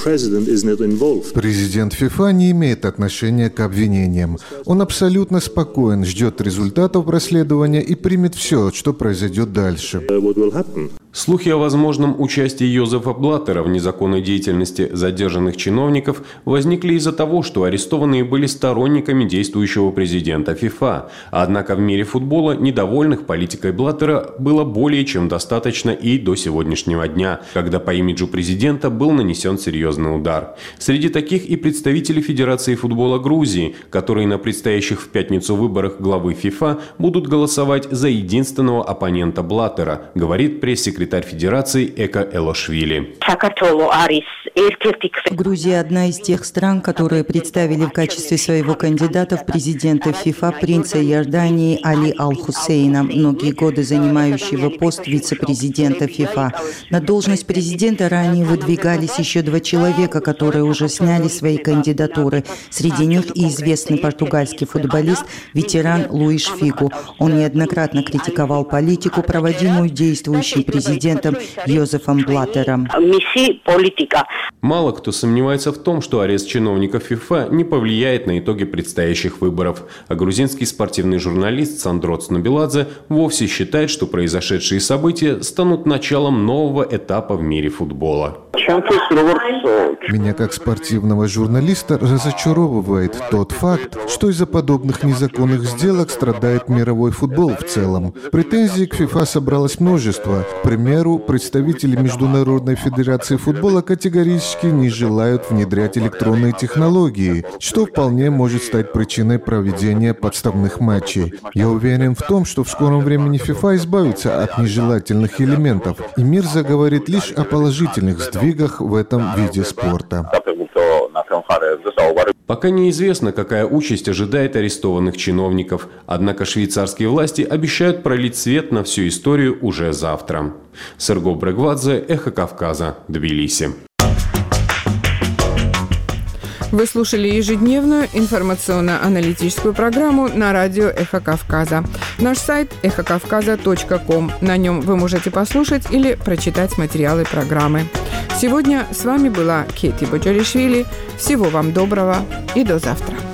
Президент ФИФА не имеет отношения к обвинениям. Он абсолютно спокоен, ждет результатов расследования и примет все, что произойдет дальше. Слухи о возможном участии Йозефа Блаттера в незаконной деятельности задержанных чиновников возникли из-за того, что арестованные были сторонниками действующего президента ФИФА. Однако в мире футбола недовольных политикой Блаттера было более чем достаточно и до сегодняшнего дня, когда по имиджу президента был нанесен серьезный удар. Среди таких и представители Федерации футбола Грузии, которые на предстоящих в пятницу выборах главы ФИФА будут голосовать за единственного оппонента Блаттера, говорит пресс-секретарь секретарь Федерации Эка Элошвили. Грузия одна из тех стран, которые представили в качестве своего кандидата в президенты ФИФА принца Иордании Али Аль-Хусейна, многие годы занимающего пост вице-президента ФИФА. На должность президента ранее выдвигались еще 2 человека, которые уже сняли свои кандидатуры. Среди них и известный португальский футболист, ветеран Луиш Фигу. Он неоднократно критиковал политику, проводимую действующим президентом Йозефом Блаттером. Мало кто сомневается в том, что арест чиновников ФИФА не повлияет на итоги предстоящих выборов. А грузинский спортивный журналист Сандроц Нобеладзе вовсе считает, что произошедшие события станут началом нового этапа в мире футбола. Меня как спортивного журналиста разочаровывает тот факт, что из-за подобных незаконных сделок страдает мировой футбол в целом. Претензий к ФИФА собралось множество. К примеру, представители Международной федерации футбола категорически не желают внедрять электронные технологии, что вполне может стать причиной проведения подставных матчей. Я уверен в том, что в скором времени ФИФА избавится от нежелательных элементов, и мир заговорит лишь о положительных сдвигах в этом виде спорта. Пока неизвестно, какая участь ожидает арестованных чиновников. Однако швейцарские власти обещают пролить свет на всю историю уже завтра. Серго Брегвадзе, Эхо Кавказа, Тбилиси. Вы слушали ежедневную информационно-аналитическую программу на радио «Эхо Кавказа». Наш сайт эхокавказа.ком. На нем вы можете послушать или прочитать материалы программы. Сегодня с вами была Кети Боджаришвили. Всего вам доброго и до завтра.